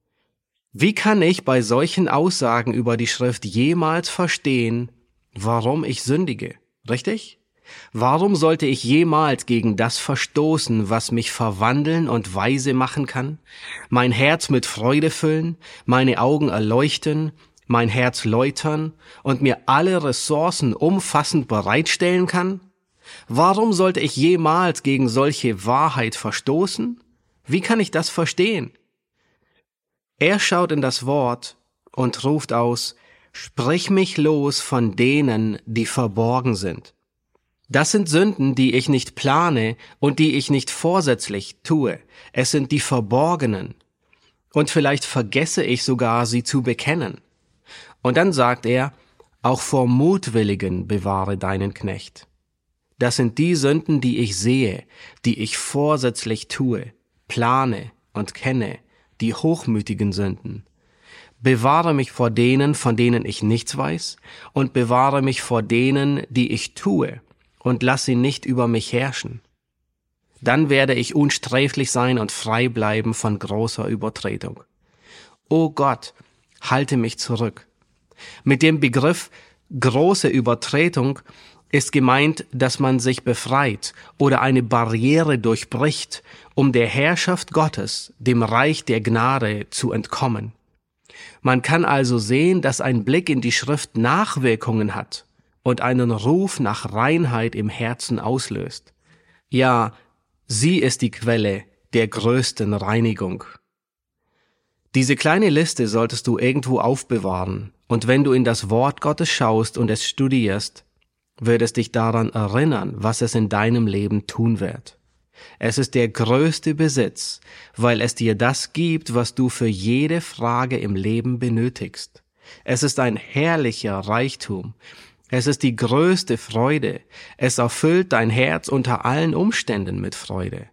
Wie kann ich bei solchen Aussagen über die Schrift jemals verstehen, warum ich sündige? Richtig? Warum sollte ich jemals gegen das verstoßen, was mich verwandeln und weise machen kann, mein Herz mit Freude füllen, meine Augen erleuchten, mein Herz läutern und mir alle Ressourcen umfassend bereitstellen kann? Warum sollte ich jemals gegen solche Wahrheit verstoßen? Wie kann ich das verstehen? Er schaut in das Wort und ruft aus, sprich mich los von denen, die verborgen sind. Das sind Sünden, die ich nicht plane und die ich nicht vorsätzlich tue. Es sind die verborgenen. Und vielleicht vergesse ich sogar, sie zu bekennen. Und dann sagt er, auch vor Mutwilligen bewahre deinen Knecht. Das sind die Sünden, die ich sehe, die ich vorsätzlich tue, plane und kenne, die hochmütigen Sünden. Bewahre mich vor denen, von denen ich nichts weiß, und bewahre mich vor denen, die ich tue, und lass sie nicht über mich herrschen. Dann werde ich unsträflich sein und frei bleiben von großer Übertretung. O Gott, halte mich zurück. Mit dem Begriff große Übertretung ist gemeint, dass man sich befreit oder eine Barriere durchbricht, um der Herrschaft Gottes, dem Reich der Gnade, zu entkommen. Man kann also sehen, dass ein Blick in die Schrift Nachwirkungen hat und einen Ruf nach Reinheit im Herzen auslöst. Ja, sie ist die Quelle der größten Reinigung. Diese kleine Liste solltest du irgendwo aufbewahren, und wenn du in das Wort Gottes schaust und es studierst, wird es dich daran erinnern, was es in deinem Leben tun wird. Es ist der größte Besitz, weil es dir das gibt, was du für jede Frage im Leben benötigst. Es ist ein herrlicher Reichtum. Es ist die größte Freude. Es erfüllt dein Herz unter allen Umständen mit Freude.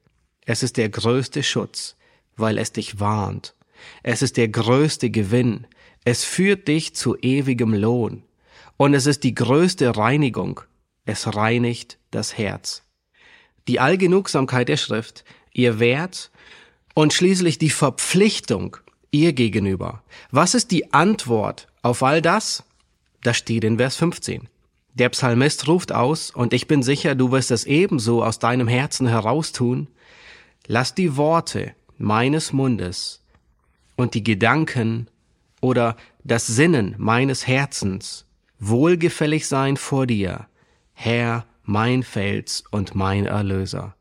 Es ist der größte Schutz, weil es dich warnt. Es ist der größte Gewinn. Es führt dich zu ewigem Lohn. Und es ist die größte Reinigung. Es reinigt das Herz. Die Allgenugsamkeit der Schrift, ihr Wert und schließlich die Verpflichtung ihr gegenüber. Was ist die Antwort auf all das? Das steht in Vers fünfzehn. Der Psalmist ruft aus, und ich bin sicher, du wirst es ebenso aus deinem Herzen heraustun. Lass die Worte meines Mundes und die Gedanken oder das Sinnen meines Herzens wohlgefällig sein vor dir, Herr, mein Fels und mein Erlöser.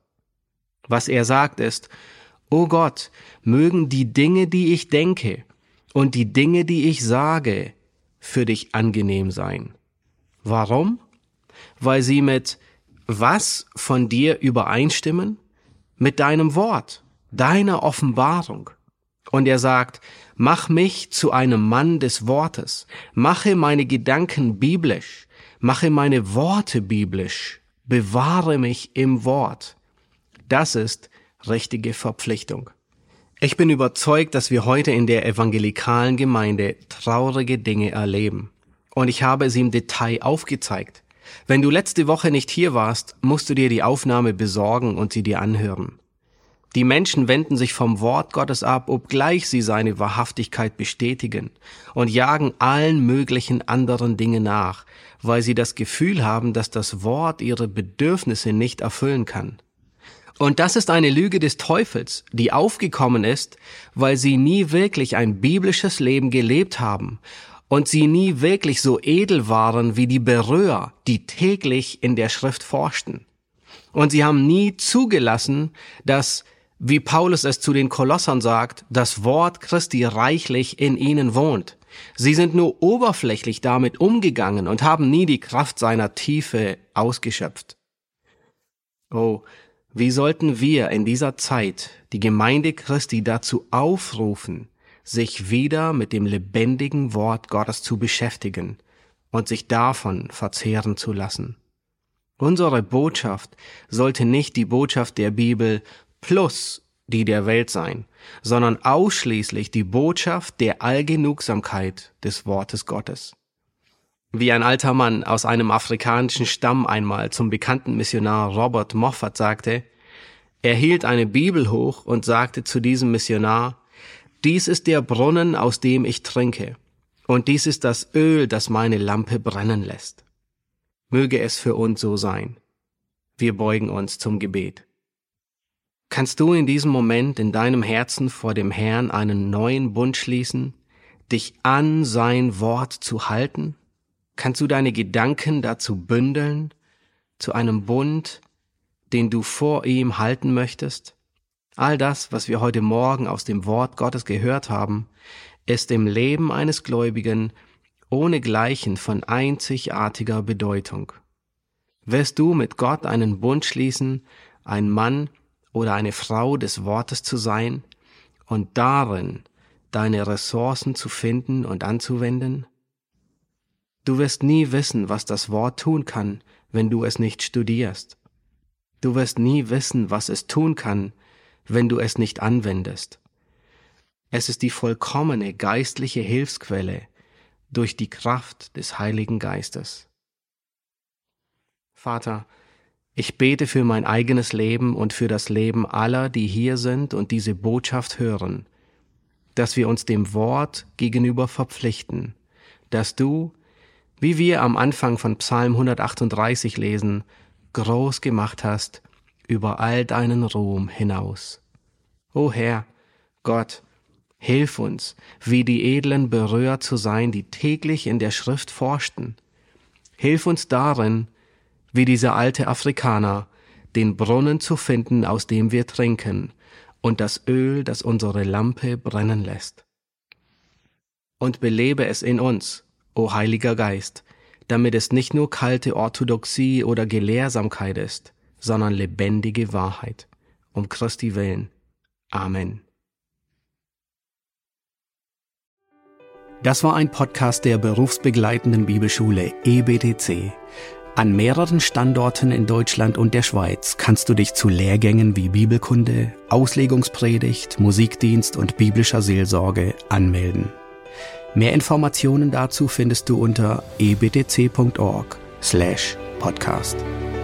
Was er sagt ist, O Gott, mögen die Dinge, die ich denke und die Dinge, die ich sage, für dich angenehm sein. Warum? Weil sie mit was von dir übereinstimmen? Mit deinem Wort, deiner Offenbarung. Und er sagt, mach mich zu einem Mann des Wortes, mache meine Gedanken biblisch, mache meine Worte biblisch, bewahre mich im Wort. Das ist richtige Verpflichtung. Ich bin überzeugt, dass wir heute in der evangelikalen Gemeinde traurige Dinge erleben. Und ich habe sie im Detail aufgezeigt. Wenn du letzte Woche nicht hier warst, musst du dir die Aufnahme besorgen und sie dir anhören. Die Menschen wenden sich vom Wort Gottes ab, obgleich sie seine Wahrhaftigkeit bestätigen, und jagen allen möglichen anderen Dingen nach, weil sie das Gefühl haben, dass das Wort ihre Bedürfnisse nicht erfüllen kann. Und das ist eine Lüge des Teufels, die aufgekommen ist, weil sie nie wirklich ein biblisches Leben gelebt haben und sie nie wirklich so edel waren wie die Beröer, die täglich in der Schrift forschten. Und sie haben nie zugelassen, dass, wie Paulus es zu den Kolossern sagt, das Wort Christi reichlich in ihnen wohnt. Sie sind nur oberflächlich damit umgegangen und haben nie die Kraft seiner Tiefe ausgeschöpft. Oh, wie sollten wir in dieser Zeit die Gemeinde Christi dazu aufrufen, sich wieder mit dem lebendigen Wort Gottes zu beschäftigen und sich davon verzehren zu lassen. Unsere Botschaft sollte nicht die Botschaft der Bibel plus die der Welt sein, sondern ausschließlich die Botschaft der Allgenugsamkeit des Wortes Gottes. Wie ein alter Mann aus einem afrikanischen Stamm einmal zum bekannten Missionar Robert Moffat sagte, er hielt eine Bibel hoch und sagte zu diesem Missionar, dies ist der Brunnen, aus dem ich trinke, und dies ist das Öl, das meine Lampe brennen lässt. Möge es für uns so sein. Wir beugen uns zum Gebet. Kannst du in diesem Moment in deinem Herzen vor dem Herrn einen neuen Bund schließen, dich an sein Wort zu halten? Kannst du deine Gedanken dazu bündeln, zu einem Bund, den du vor ihm halten möchtest? All das, was wir heute Morgen aus dem Wort Gottes gehört haben, ist im Leben eines Gläubigen ohnegleichen von einzigartiger Bedeutung. Wirst du mit Gott einen Bund schließen, ein Mann oder eine Frau des Wortes zu sein und darin deine Ressourcen zu finden und anzuwenden? Du wirst nie wissen, was das Wort tun kann, wenn du es nicht studierst. Du wirst nie wissen, was es tun kann, wenn du es nicht anwendest. Es ist die vollkommene geistliche Hilfsquelle durch die Kraft des Heiligen Geistes. Vater, ich bete für mein eigenes Leben und für das Leben aller, die hier sind und diese Botschaft hören, dass wir uns dem Wort gegenüber verpflichten, dass du, wie wir am Anfang von Psalm hundertachtunddreißig lesen, groß gemacht hast über all deinen Ruhm hinaus. O Herr, Gott, hilf uns, wie die Edlen berührt zu sein, die täglich in der Schrift forschten. Hilf uns darin, wie dieser alte Afrikaner, den Brunnen zu finden, aus dem wir trinken, und das Öl, das unsere Lampe brennen lässt. Und belebe es in uns, o Heiliger Geist, damit es nicht nur kalte Orthodoxie oder Gelehrsamkeit ist, sondern lebendige Wahrheit. Um Christi willen. Amen. Das war ein Podcast der berufsbegleitenden Bibelschule E B T C. An mehreren Standorten in Deutschland und der Schweiz kannst du dich zu Lehrgängen wie Bibelkunde, Auslegungspredigt, Musikdienst und biblischer Seelsorge anmelden. Mehr Informationen dazu findest du unter e b t c punkt org slash podcast.